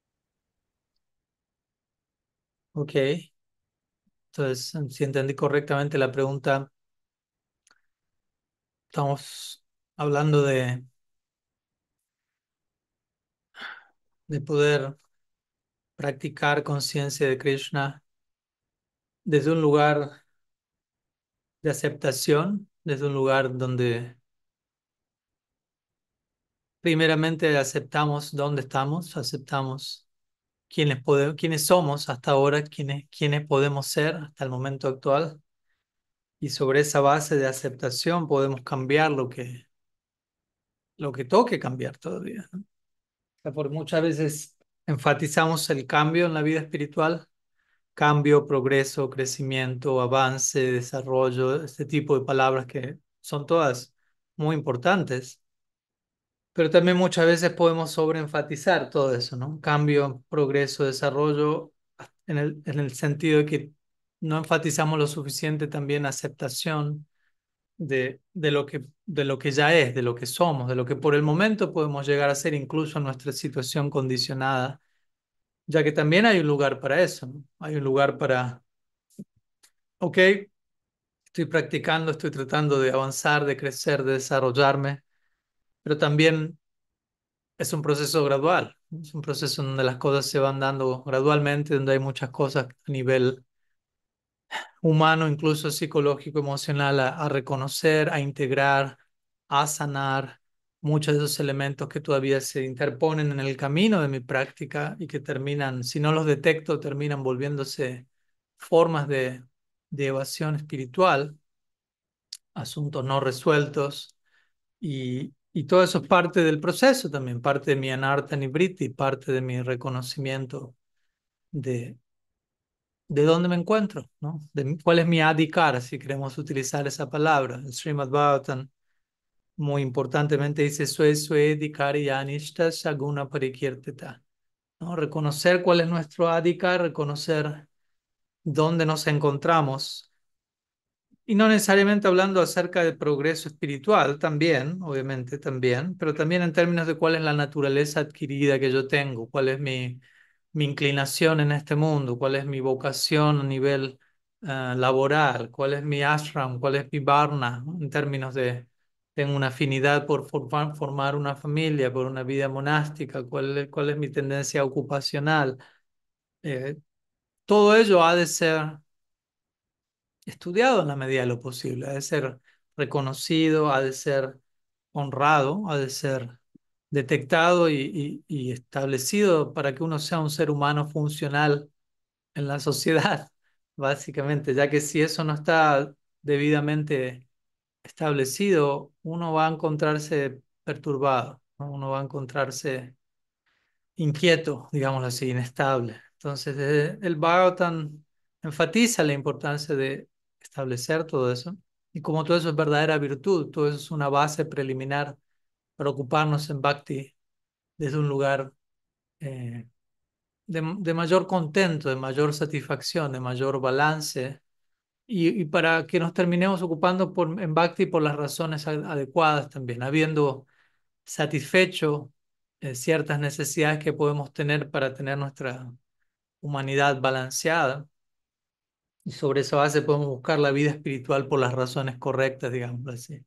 ok. Entonces, si entendí correctamente la pregunta, estamos hablando de, de poder practicar conciencia de Krishna desde un lugar de aceptación, desde un lugar donde primeramente aceptamos dónde estamos, aceptamos quiénes, pode- quiénes somos hasta ahora, quiénes, quiénes podemos ser hasta el momento actual. Y sobre esa base de aceptación podemos cambiar lo que, lo que toque cambiar todavía, ¿no? O sea, por muchas veces enfatizamos el cambio en la vida espiritual, cambio, progreso, crecimiento, avance, desarrollo, este tipo de palabras que son todas muy importantes, pero también muchas veces podemos sobreenfatizar todo eso, ¿no? Cambio, progreso, desarrollo, en el, en el sentido de que no enfatizamos lo suficiente también aceptación de, de lo que, de lo que ya es, de lo que somos, de lo que por el momento podemos llegar a ser incluso en nuestra situación condicionada, ya que también hay un lugar para eso, ¿no? Hay un lugar para, ok, estoy practicando, estoy tratando de avanzar, de crecer, de desarrollarme, pero también es un proceso gradual, es un proceso donde las cosas se van dando gradualmente, donde hay muchas cosas a nivel humano, incluso psicológico, emocional, a, a reconocer, a integrar, a sanar muchos de esos elementos que todavía se interponen en el camino de mi práctica y que terminan, si no los detecto, terminan volviéndose formas de, de evasión espiritual, asuntos no resueltos. Y, y todo eso es parte del proceso también, parte de mi anartha nibriti, parte de mi reconocimiento de, de dónde me encuentro, ¿no? De mi- cuál es mi adhikar, si queremos utilizar esa palabra. El Srimad Bhagavatam muy importantemente dice, Sue Sue Adhikari Yanishta Shaguna Parikirtita, ¿no? Reconocer cuál es nuestro adhikar, reconocer dónde nos encontramos. Y no necesariamente hablando acerca del progreso espiritual, también, obviamente, también, pero también en términos de cuál es la naturaleza adquirida que yo tengo, cuál es mi, mi inclinación en este mundo, cuál es mi vocación a nivel eh, laboral, cuál es mi ashram, cuál es mi varna, ¿no? En términos de, tengo una afinidad por formar, formar una familia, por una vida monástica, cuál, es- cuál es mi tendencia ocupacional. Eh, todo ello ha de ser estudiado en la medida de lo posible, ha de ser reconocido, ha de ser honrado, ha de ser detectado y, y- y establecido para que uno sea un ser humano funcional en la sociedad, básicamente, ya que si eso no está debidamente establecido, uno va a encontrarse perturbado, ¿no? Uno va a encontrarse inquieto, digámoslo así, inestable. Entonces, eh, el Bhagavatam enfatiza la importancia de establecer todo eso. Y como todo eso es verdadera virtud, todo eso es una base preliminar para ocuparnos en Bhakti desde un lugar eh, de, de mayor contento, de mayor satisfacción, de mayor balance, y, y para que nos terminemos ocupando por, en Bhakti por las razones a- adecuadas también, habiendo satisfecho eh, ciertas necesidades que podemos tener para tener nuestra humanidad balanceada. Y sobre esa base podemos buscar la vida espiritual por las razones correctas, digamos así.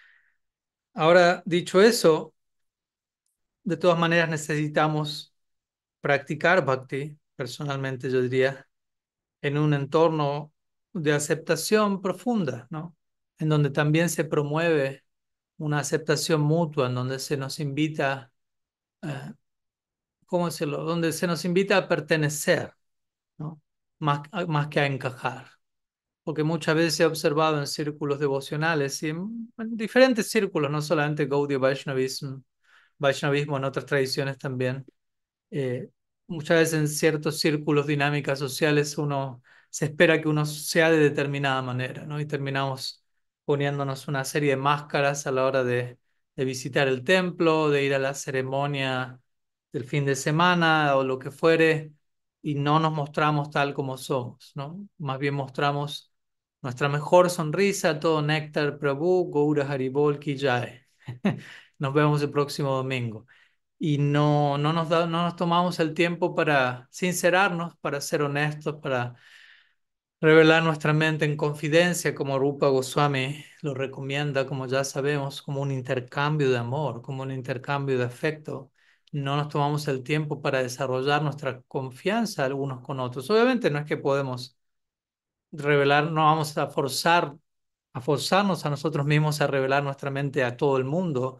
Ahora, dicho eso, de todas maneras necesitamos practicar bhakti, personalmente yo diría, en un entorno de aceptación profunda, ¿no? En donde también se promueve una aceptación mutua, en donde se nos invita, eh, ¿cómo decirlo? Donde se nos invita a pertenecer, ¿no? Más, más que a encajar. Porque muchas veces he observado en círculos devocionales y en, en diferentes círculos, no solamente Gaudiya Vaishnavismo, Vaishnavismo, en otras tradiciones también, eh, muchas veces en ciertos círculos, dinámicas sociales, uno se espera que uno sea de determinada manera, ¿no? Y terminamos poniéndonos una serie de máscaras a la hora de, de visitar el templo, de ir a la ceremonia del fin de semana o lo que fuere, y no nos mostramos tal como somos, ¿no? Más bien mostramos nuestra mejor sonrisa, todo néctar, Prabhu, Gaura Haribol Ki Jai. Nos vemos el próximo domingo y no, no nos da, no nos tomamos el tiempo para sincerarnos, para ser honestos, para revelar nuestra mente en confidencia, como Rupa Goswami lo recomienda, como ya sabemos, como un intercambio de amor, como un intercambio de afecto. No nos tomamos el tiempo para desarrollar nuestra confianza algunos con otros. Obviamente no es que podemos revelar, no vamos a forzar, a forzarnos a nosotros mismos a revelar nuestra mente a todo el mundo,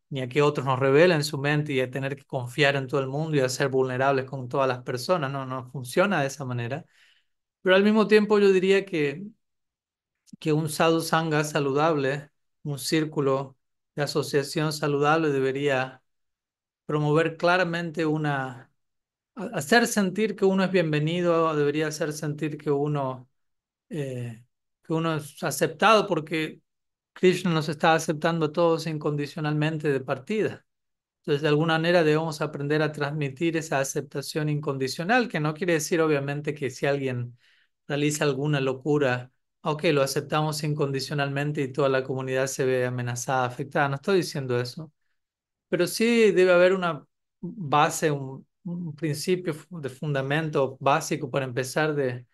ni a que otros nos revelen su mente y a tener que confiar en todo el mundo y a ser vulnerables con todas las personas. No, no funciona de esa manera. Pero al mismo tiempo yo diría que, que un sadhu sangha saludable, un círculo de asociación saludable debería promover claramente una, a- hacer sentir que uno es bienvenido, debería hacer sentir que uno, eh, que uno es aceptado porque Krishna nos está aceptando a todos incondicionalmente de partida. Entonces, de alguna manera debemos aprender a transmitir esa aceptación incondicional, que no quiere decir obviamente que si alguien realiza alguna locura, ok, lo aceptamos incondicionalmente y toda la comunidad se ve amenazada, afectada. No estoy diciendo eso, pero sí debe haber una base, un, un principio fu- de fundamento básico para empezar de,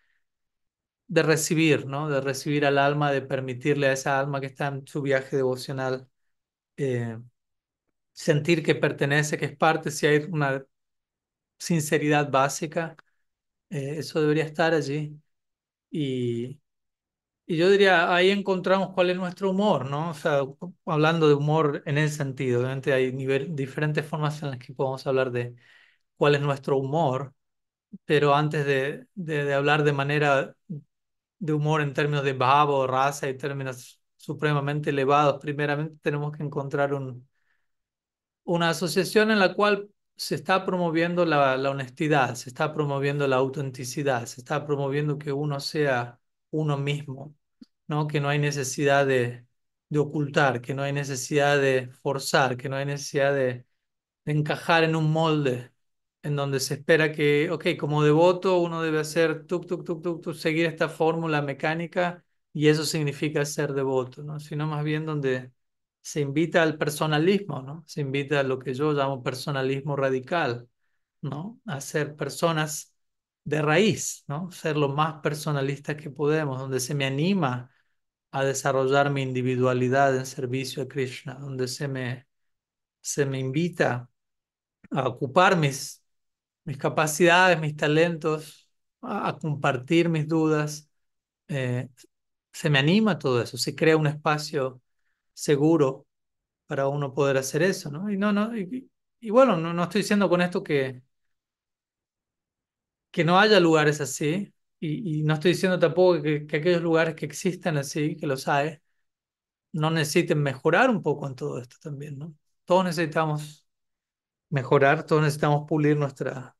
de recibir, ¿no? De recibir al alma, de permitirle a esa alma que está en su viaje devocional eh, sentir que pertenece, que es parte, si hay una sinceridad básica, eh, eso debería estar allí. Y, y yo diría, ahí encontramos cuál es nuestro humor, ¿no? O sea, hablando de humor en ese sentido, obviamente hay nivel, diferentes formas en las que podemos hablar de cuál es nuestro humor, pero antes de, de, de hablar de manera de humor en términos de bhava o raza y términos supremamente elevados, primeramente tenemos que encontrar un, una asociación en la cual se está promoviendo la, la honestidad, se está promoviendo la autenticidad, se está promoviendo que uno sea uno mismo, ¿no? Que no hay necesidad de, de ocultar, que no hay necesidad de forzar, que no hay necesidad de de encajar en un molde en donde se espera que, ok, como devoto uno debe hacer tuk, tuk, tuk, tuk, tuk, seguir esta fórmula mecánica y eso significa ser devoto, ¿no? Sino más bien donde se invita al personalismo, ¿no? Se invita a lo que yo llamo personalismo radical, ¿no? A ser personas de raíz, ¿no? Ser lo más personalistas que podemos, donde se me anima a desarrollar mi individualidad en servicio a Krishna, donde se me, se me invita a ocupar mis, mis capacidades, mis talentos, a, a compartir mis dudas. Eh, Se me anima todo eso, se crea un espacio seguro para uno poder hacer eso, ¿no? Y no, no, y, y bueno, no, no estoy diciendo con esto que, que no haya lugares así, y, y no estoy diciendo tampoco que, que aquellos lugares que existen así, que los hay, no necesiten mejorar un poco en todo esto también, ¿no? Todos necesitamos mejorar, todos necesitamos pulir nuestra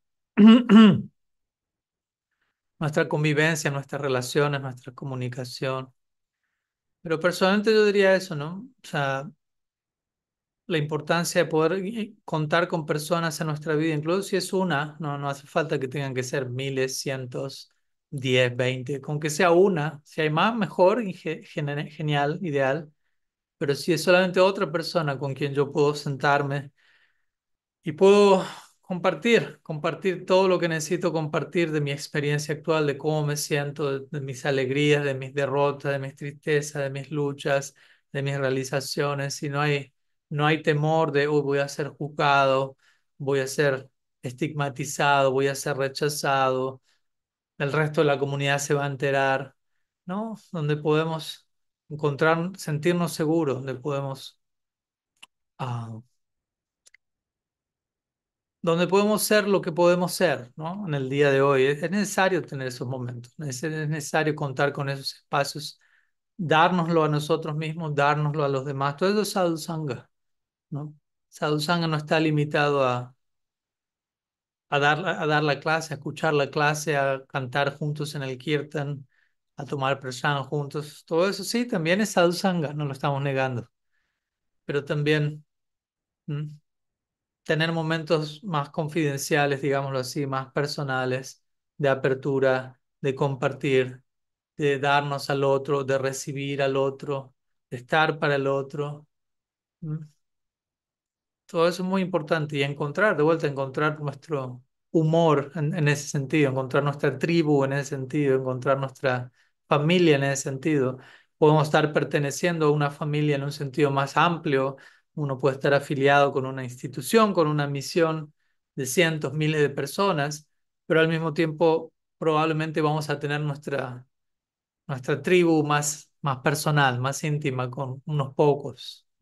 nuestra convivencia, nuestras relaciones, nuestra comunicación. Pero personalmente yo diría eso, ¿no? O sea, la importancia de poder eh, contar con personas en nuestra vida, incluso si es una, no, no hace falta que tengan que ser miles, cientos, diez, veinte, con que sea una, si hay más, mejor, y ge- gene- genial, ideal, pero si es solamente otra persona con quien yo puedo sentarme y puedo compartir, compartir todo lo que necesito compartir de mi experiencia actual, de cómo me siento, de, de mis alegrías, de mis derrotas, de mis tristezas, de mis luchas, de mis realizaciones. Y no hay, no hay temor de, "Uy, voy a ser juzgado, voy a ser estigmatizado, voy a ser rechazado, el resto de la comunidad se va a enterar", ¿no? Donde podemos encontrar, sentirnos seguros, donde podemos... ah, donde podemos ser lo que podemos ser, ¿no? En el día de hoy. Es, es necesario tener esos momentos, es, es necesario contar con esos espacios, dárnoslo a nosotros mismos, dárnoslo a los demás. Todo eso es sadhusanga, ¿no? Sadhusanga no está limitado a, a, dar, a dar la clase, a escuchar la clase, a cantar juntos en el kirtan, a tomar prashan juntos. Todo eso sí, también es sadhusanga, no lo estamos negando, pero también... ¿m? Tener momentos más confidenciales, digámoslo así, más personales, de apertura, de compartir, de darnos al otro, de recibir al otro, de estar para el otro. ¿Mm? Todo eso es muy importante y encontrar, de vuelta, encontrar nuestro humor en, en ese sentido, encontrar nuestra tribu en ese sentido, encontrar nuestra familia en ese sentido. Podemos estar perteneciendo a una familia en un sentido más amplio, uno puede estar afiliado con una institución, con una misión de cientos, miles de personas, pero al mismo tiempo probablemente vamos a tener nuestra, nuestra tribu más, más personal, más íntima, con unos pocos, ¿no?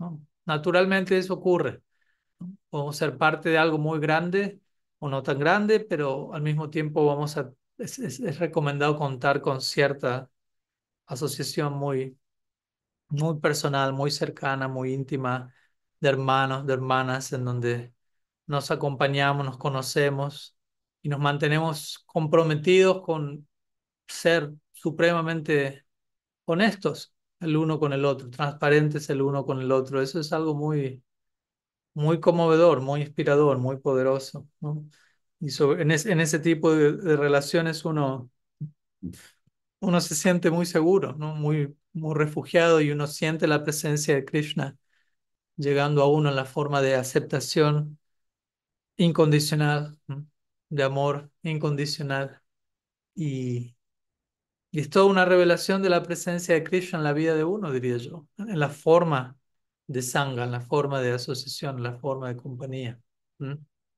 Naturalmente eso ocurre. Podemos ser parte de algo muy grande o no tan grande, pero al mismo tiempo vamos a, es, es- es recomendado contar con cierta asociación muy, muy personal, muy cercana, muy íntima de hermanos, de hermanas, en donde nos acompañamos, nos conocemos y nos mantenemos comprometidos con ser supremamente honestos el uno con el otro, transparentes el uno con el otro. Eso es algo muy, muy conmovedor, muy inspirador, muy poderoso, ¿no? Y sobre, en, es- en ese tipo de, de relaciones uno, uno se siente muy seguro, ¿no? Muy, muy refugiado y uno siente la presencia de Krishna llegando a uno en la forma de aceptación incondicional, ¿no? De amor incondicional. Y, y es toda una revelación de la presencia de Krishna en la vida de uno, diría yo, en la forma de sangha, en la forma de asociación, en la forma de compañía. ¿Mm?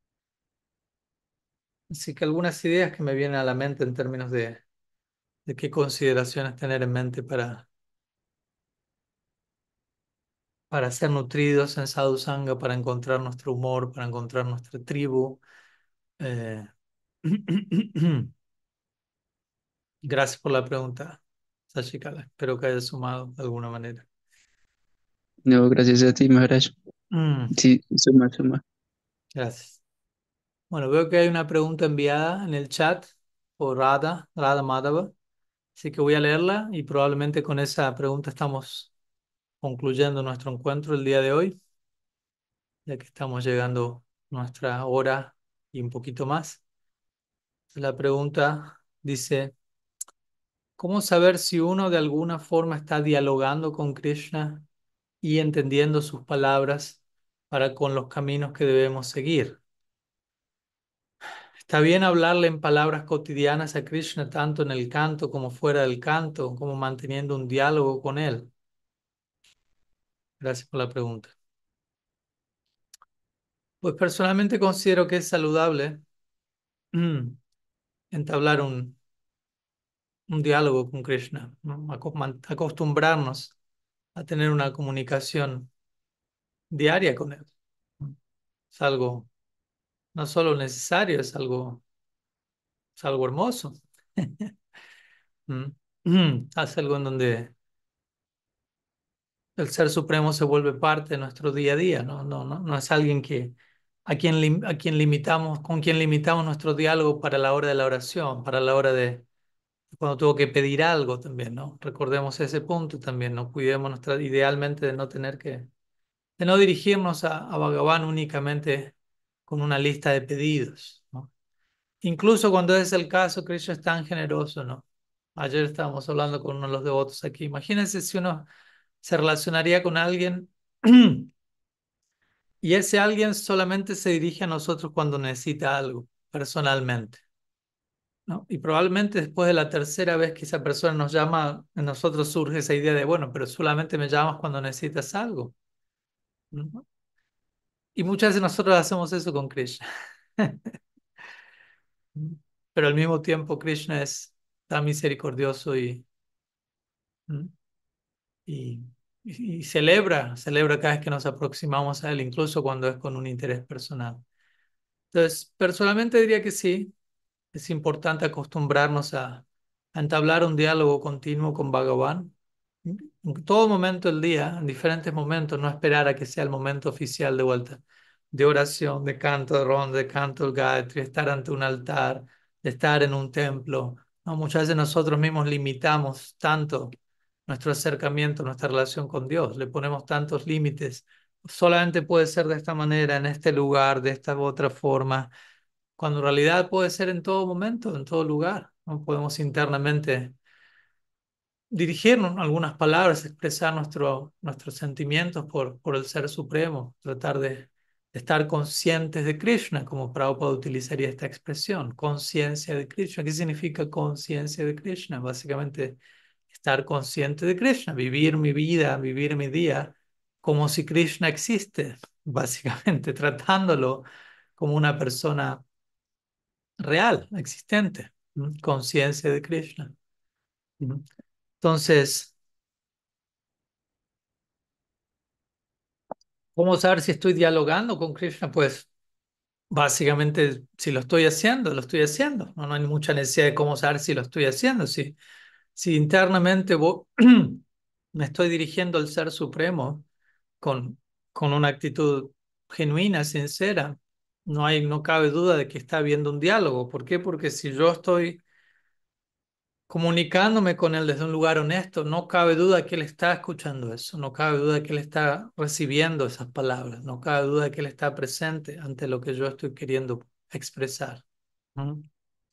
Así que algunas ideas que me vienen a la mente en términos de, de qué consideraciones tener en mente para, para ser nutridos en sadhu sangha, para encontrar nuestro humor, para encontrar nuestra tribu. Eh, Gracias por la pregunta, Sashikala. Espero que haya sumado de alguna manera. No, gracias a ti, Maharaj. Mm, Sí, suma, suma. gracias. Bueno, veo que hay una pregunta enviada en el chat por Radha, Radha Madhava. Así que voy a leerla y probablemente con esa pregunta estamos concluyendo nuestro encuentro el día de hoy, ya que estamos llegando a nuestra hora y un poquito más. La pregunta dice, ¿cómo saber si uno de alguna forma está dialogando con Krishna y entendiendo sus palabras para con los caminos que debemos seguir? ¿Está bien hablarle en palabras cotidianas a Krishna tanto en el canto como fuera del canto, como manteniendo un diálogo con él? Gracias por la pregunta. Pues personalmente considero que es saludable mm, entablar un, un diálogo con Krishna, ¿no? Aco- man- Acostumbrarnos a tener una comunicación diaria con él. Es algo no solo necesario, es algo, es algo hermoso. Mm. Mm. Es algo en donde el Ser Supremo se vuelve parte de nuestro día a día, ¿no? No, no, no es alguien que, a quien, lim- a quien limitamos, con quien limitamos nuestro diálogo para la hora de la oración, para la hora de cuando tuvo que pedir algo también, ¿no? Recordemos ese punto también, ¿no? Cuidemos nuestra, idealmente de no tener que, de no dirigirnos a, a Bhagavan únicamente con una lista de pedidos, ¿no? Incluso cuando es el caso, Krishna es tan generoso, ¿no? Ayer estábamos hablando con uno de los devotos aquí. Imagínense si uno se relacionaría con alguien y ese alguien solamente se dirige a nosotros cuando necesita algo, personalmente, ¿no? Y probablemente después de la tercera vez que esa persona nos llama, en nosotros surge esa idea de, bueno, pero solamente me llamas cuando necesitas algo, ¿no? Y muchas veces nosotros hacemos eso con Krishna. Pero al mismo tiempo Krishna es tan misericordioso y, y, y celebra, celebra cada vez que nos aproximamos a él, incluso cuando es con un interés personal. Entonces, personalmente diría que sí, es importante acostumbrarnos a, a entablar un diálogo continuo con Bhagavan en todo momento del día, en diferentes momentos, no esperar a que sea el momento oficial de vuelta, de oración, de canto, de ronda, de canto del Gayatri, estar ante un altar, de estar en un templo. ¿No? Muchas veces nosotros mismos limitamos tanto nuestro acercamiento, nuestra relación con Dios, le ponemos tantos límites. Solamente puede ser de esta manera, en este lugar, de esta u otra forma, cuando en realidad puede ser en todo momento, en todo lugar. No podemos internamente dirigirnos algunas palabras, expresar nuestro, nuestros sentimientos por, por el Ser Supremo, tratar de, de estar conscientes de Krishna, como Prabhupada utilizaría esta expresión, conciencia de Krishna. ¿Qué significa conciencia de Krishna? Básicamente, estar consciente de Krishna, vivir mi vida, vivir mi día como si Krishna existe, básicamente, tratándolo como una persona real, existente, ¿no? Conciencia de Krishna. ¿No? Entonces, ¿Cómo saber si estoy dialogando con Krishna? Pues básicamente, si lo estoy haciendo, lo estoy haciendo. No, no hay mucha necesidad de cómo saber si lo estoy haciendo. Si, si internamente vo- me estoy dirigiendo al Ser Supremo con, con una actitud genuina, sincera, no hay, no cabe duda de que está habiendo un diálogo. ¿Por qué? Porque si yo estoy comunicándome con él desde un lugar honesto, no cabe duda que él está escuchando eso, no cabe duda que él está recibiendo esas palabras, no cabe duda que él está presente ante lo que yo estoy queriendo expresar. ¿Mm?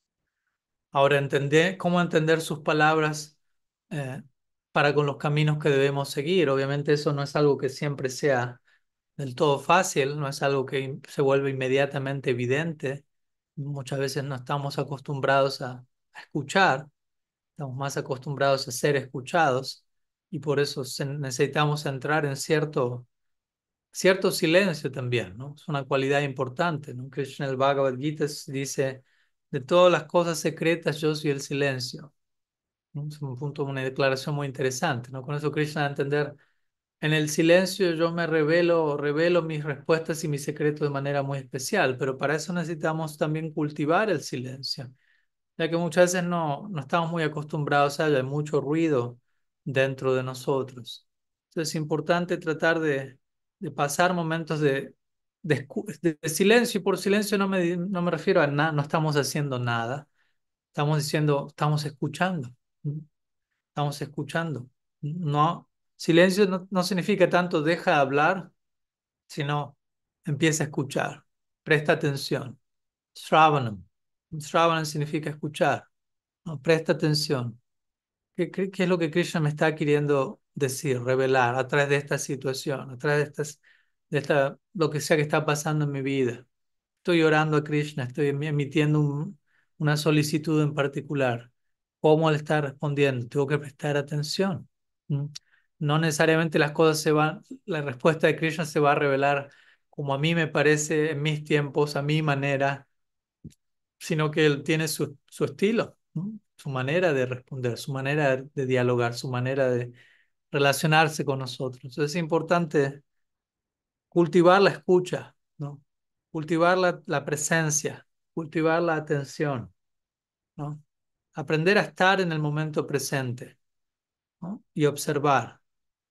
Ahora, entender, cómo entender sus palabras eh, para con los caminos que debemos seguir. Obviamente eso no es algo que siempre sea del todo fácil, no es algo que se vuelve inmediatamente evidente. Muchas veces no estamos acostumbrados a a escuchar. Estamos más acostumbrados a ser escuchados y por eso se- necesitamos entrar en cierto, cierto silencio también, ¿no? Es una cualidad importante, ¿no? Krishna en el Bhagavad Gita dice, de todas las cosas secretas yo soy el silencio, ¿no? Es un punto, una declaración muy interesante, ¿no? Con eso Krishna da a entender, en el silencio yo me revelo, revelo mis respuestas y mis secretos de manera muy especial, pero para eso necesitamos también cultivar el silencio, ya que muchas veces no, no estamos muy acostumbrados a ello, hay mucho ruido dentro de nosotros. Entonces es importante tratar de, de pasar momentos de, de, escu- de- de silencio, y por silencio no me, no me refiero a nada, no estamos haciendo nada, estamos diciendo, estamos escuchando, ¿m? Estamos escuchando. No, silencio no, no significa tanto deja de hablar, sino empieza a escuchar, presta atención. Shravanam. Shravanam significa escuchar. No, presta atención. ¿Qué, qué, qué es lo que Krishna me está queriendo decir, revelar a través de esta situación, a través de, estas, de esta, lo que sea que está pasando en mi vida? Estoy orando a Krishna, estoy em- emitiendo un- una solicitud en particular. ¿Cómo él está respondiendo? Tengo que prestar atención. ¿Mm? No necesariamente las cosas se van, la respuesta de Krishna se va a revelar como a mí me parece, en mis tiempos, a mi manera, sino que él tiene su, su estilo, ¿no? Su manera de responder, su manera de dialogar, su manera de relacionarse con nosotros. Entonces es importante cultivar la escucha, ¿no? Cultivar la, la presencia, cultivar la atención, ¿no? Aprender a estar en el momento presente, ¿no? Y observar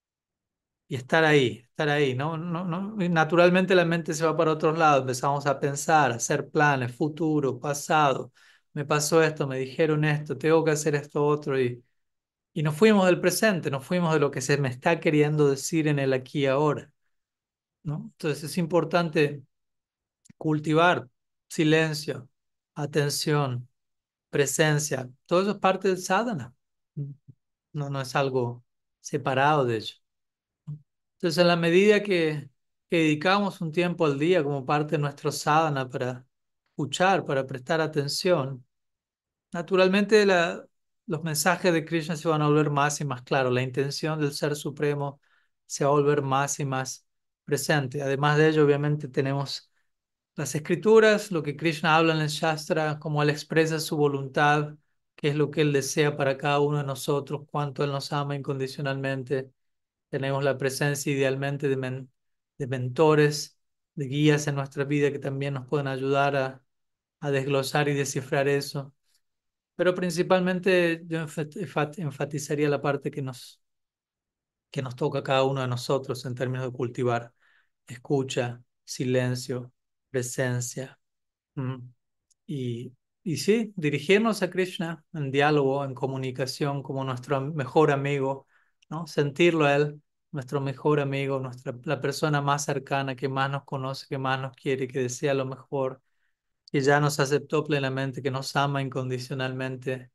y estar ahí, estar ahí, ¿no? No, no, y naturalmente la mente se va para otros lados, empezamos a pensar, a hacer planes, futuro, pasado, me pasó esto, me dijeron esto, tengo que hacer esto otro, y, y nos fuimos del presente, nos fuimos de lo que se me está queriendo decir en el aquí y ahora, ¿no? Entonces es importante cultivar silencio, atención, presencia, todo eso es parte del sadhana, no, no es algo separado de ello. Entonces, en la medida que, que dedicamos un tiempo al día como parte de nuestro sadhana para escuchar, para prestar atención, naturalmente la- los mensajes de Krishna se van a volver más y más claros. La intención del Ser Supremo se va a volver más y más presente. Además de ello, obviamente, tenemos las escrituras, lo que Krishna habla en el Shastra, cómo él expresa su voluntad, qué es lo que él desea para cada uno de nosotros, cuánto él nos ama incondicionalmente. Tenemos la presencia idealmente de, men- de mentores, de guías en nuestra vida que también nos pueden ayudar a, a desglosar y descifrar eso. Pero principalmente yo enfa- enfa- enfatizaría la parte que nos, que nos toca a cada uno de nosotros en términos de cultivar escucha, silencio, presencia. ¿M? Y, y sí, dirigirnos a Krishna en diálogo, en comunicación, como nuestro mejor amigo, ¿no? Sentirlo a Él, nuestro mejor amigo, nuestra, la persona más cercana, que más nos conoce, que más nos quiere, que desea lo mejor, que ya nos aceptó plenamente, que nos ama incondicionalmente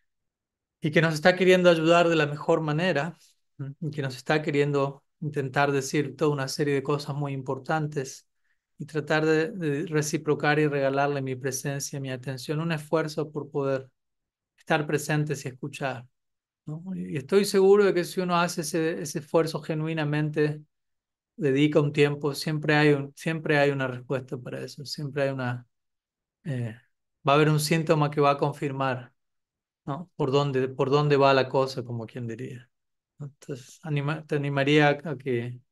y que nos está queriendo ayudar de la mejor manera, ¿m? Y que nos está queriendo intentar decir toda una serie de cosas muy importantes y tratar de, de reciprocar y regalarle mi presencia, mi atención, un esfuerzo por poder estar presentes y escuchar, ¿no? Y estoy seguro de que si uno hace ese, ese esfuerzo genuinamente, dedica un tiempo, siempre hay, un, siempre hay una respuesta para eso, siempre hay una, eh, va a haber un síntoma que va a confirmar, ¿no? Por dónde, por dónde va la cosa, como quien diría. Entonces, anima- te animaría a que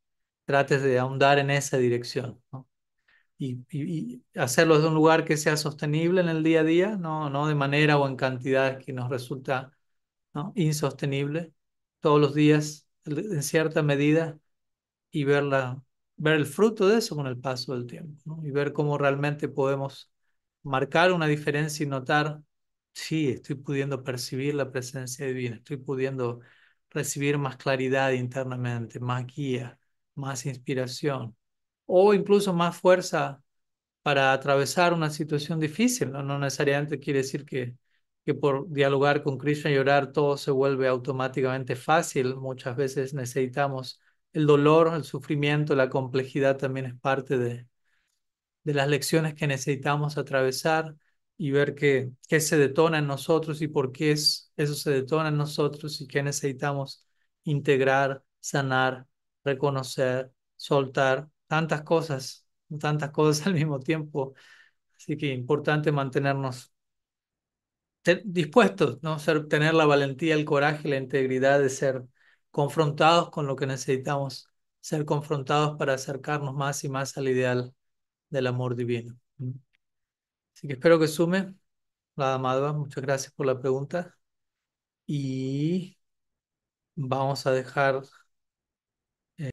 trates de ahondar en esa dirección, ¿no? Y, y- y hacerlo desde un lugar que sea sostenible en el día a día, no, no de manera o en cantidad que nos resulta, ¿no?, insostenible todos los días en cierta medida, y verla, ver el fruto de eso con el paso del tiempo, ¿no? Y ver cómo realmente podemos marcar una diferencia y notar, sí, estoy pudiendo percibir la presencia divina, estoy pudiendo recibir más claridad internamente, más guía, más inspiración, o incluso más fuerza para atravesar una situación difícil, ¿no? No necesariamente quiere decir que, que por dialogar con Krishna y orar todo se vuelve automáticamente fácil. Muchas veces necesitamos el dolor, el sufrimiento, la complejidad también es parte de, de las lecciones que necesitamos atravesar y ver qué, qué se detona en nosotros y por qué es, eso se detona en nosotros y qué necesitamos integrar, sanar, reconocer, soltar, tantas cosas, tantas cosas al mismo tiempo. Así que es importante mantenernos te- dispuestos, ¿no? Ser, tener la valentía, el coraje, la integridad de ser confrontados con lo que necesitamos ser confrontados para acercarnos más y más al ideal del amor divino. ¿Mm? Así que espero que sume, la Madhva. Muchas gracias por la pregunta y vamos a dejar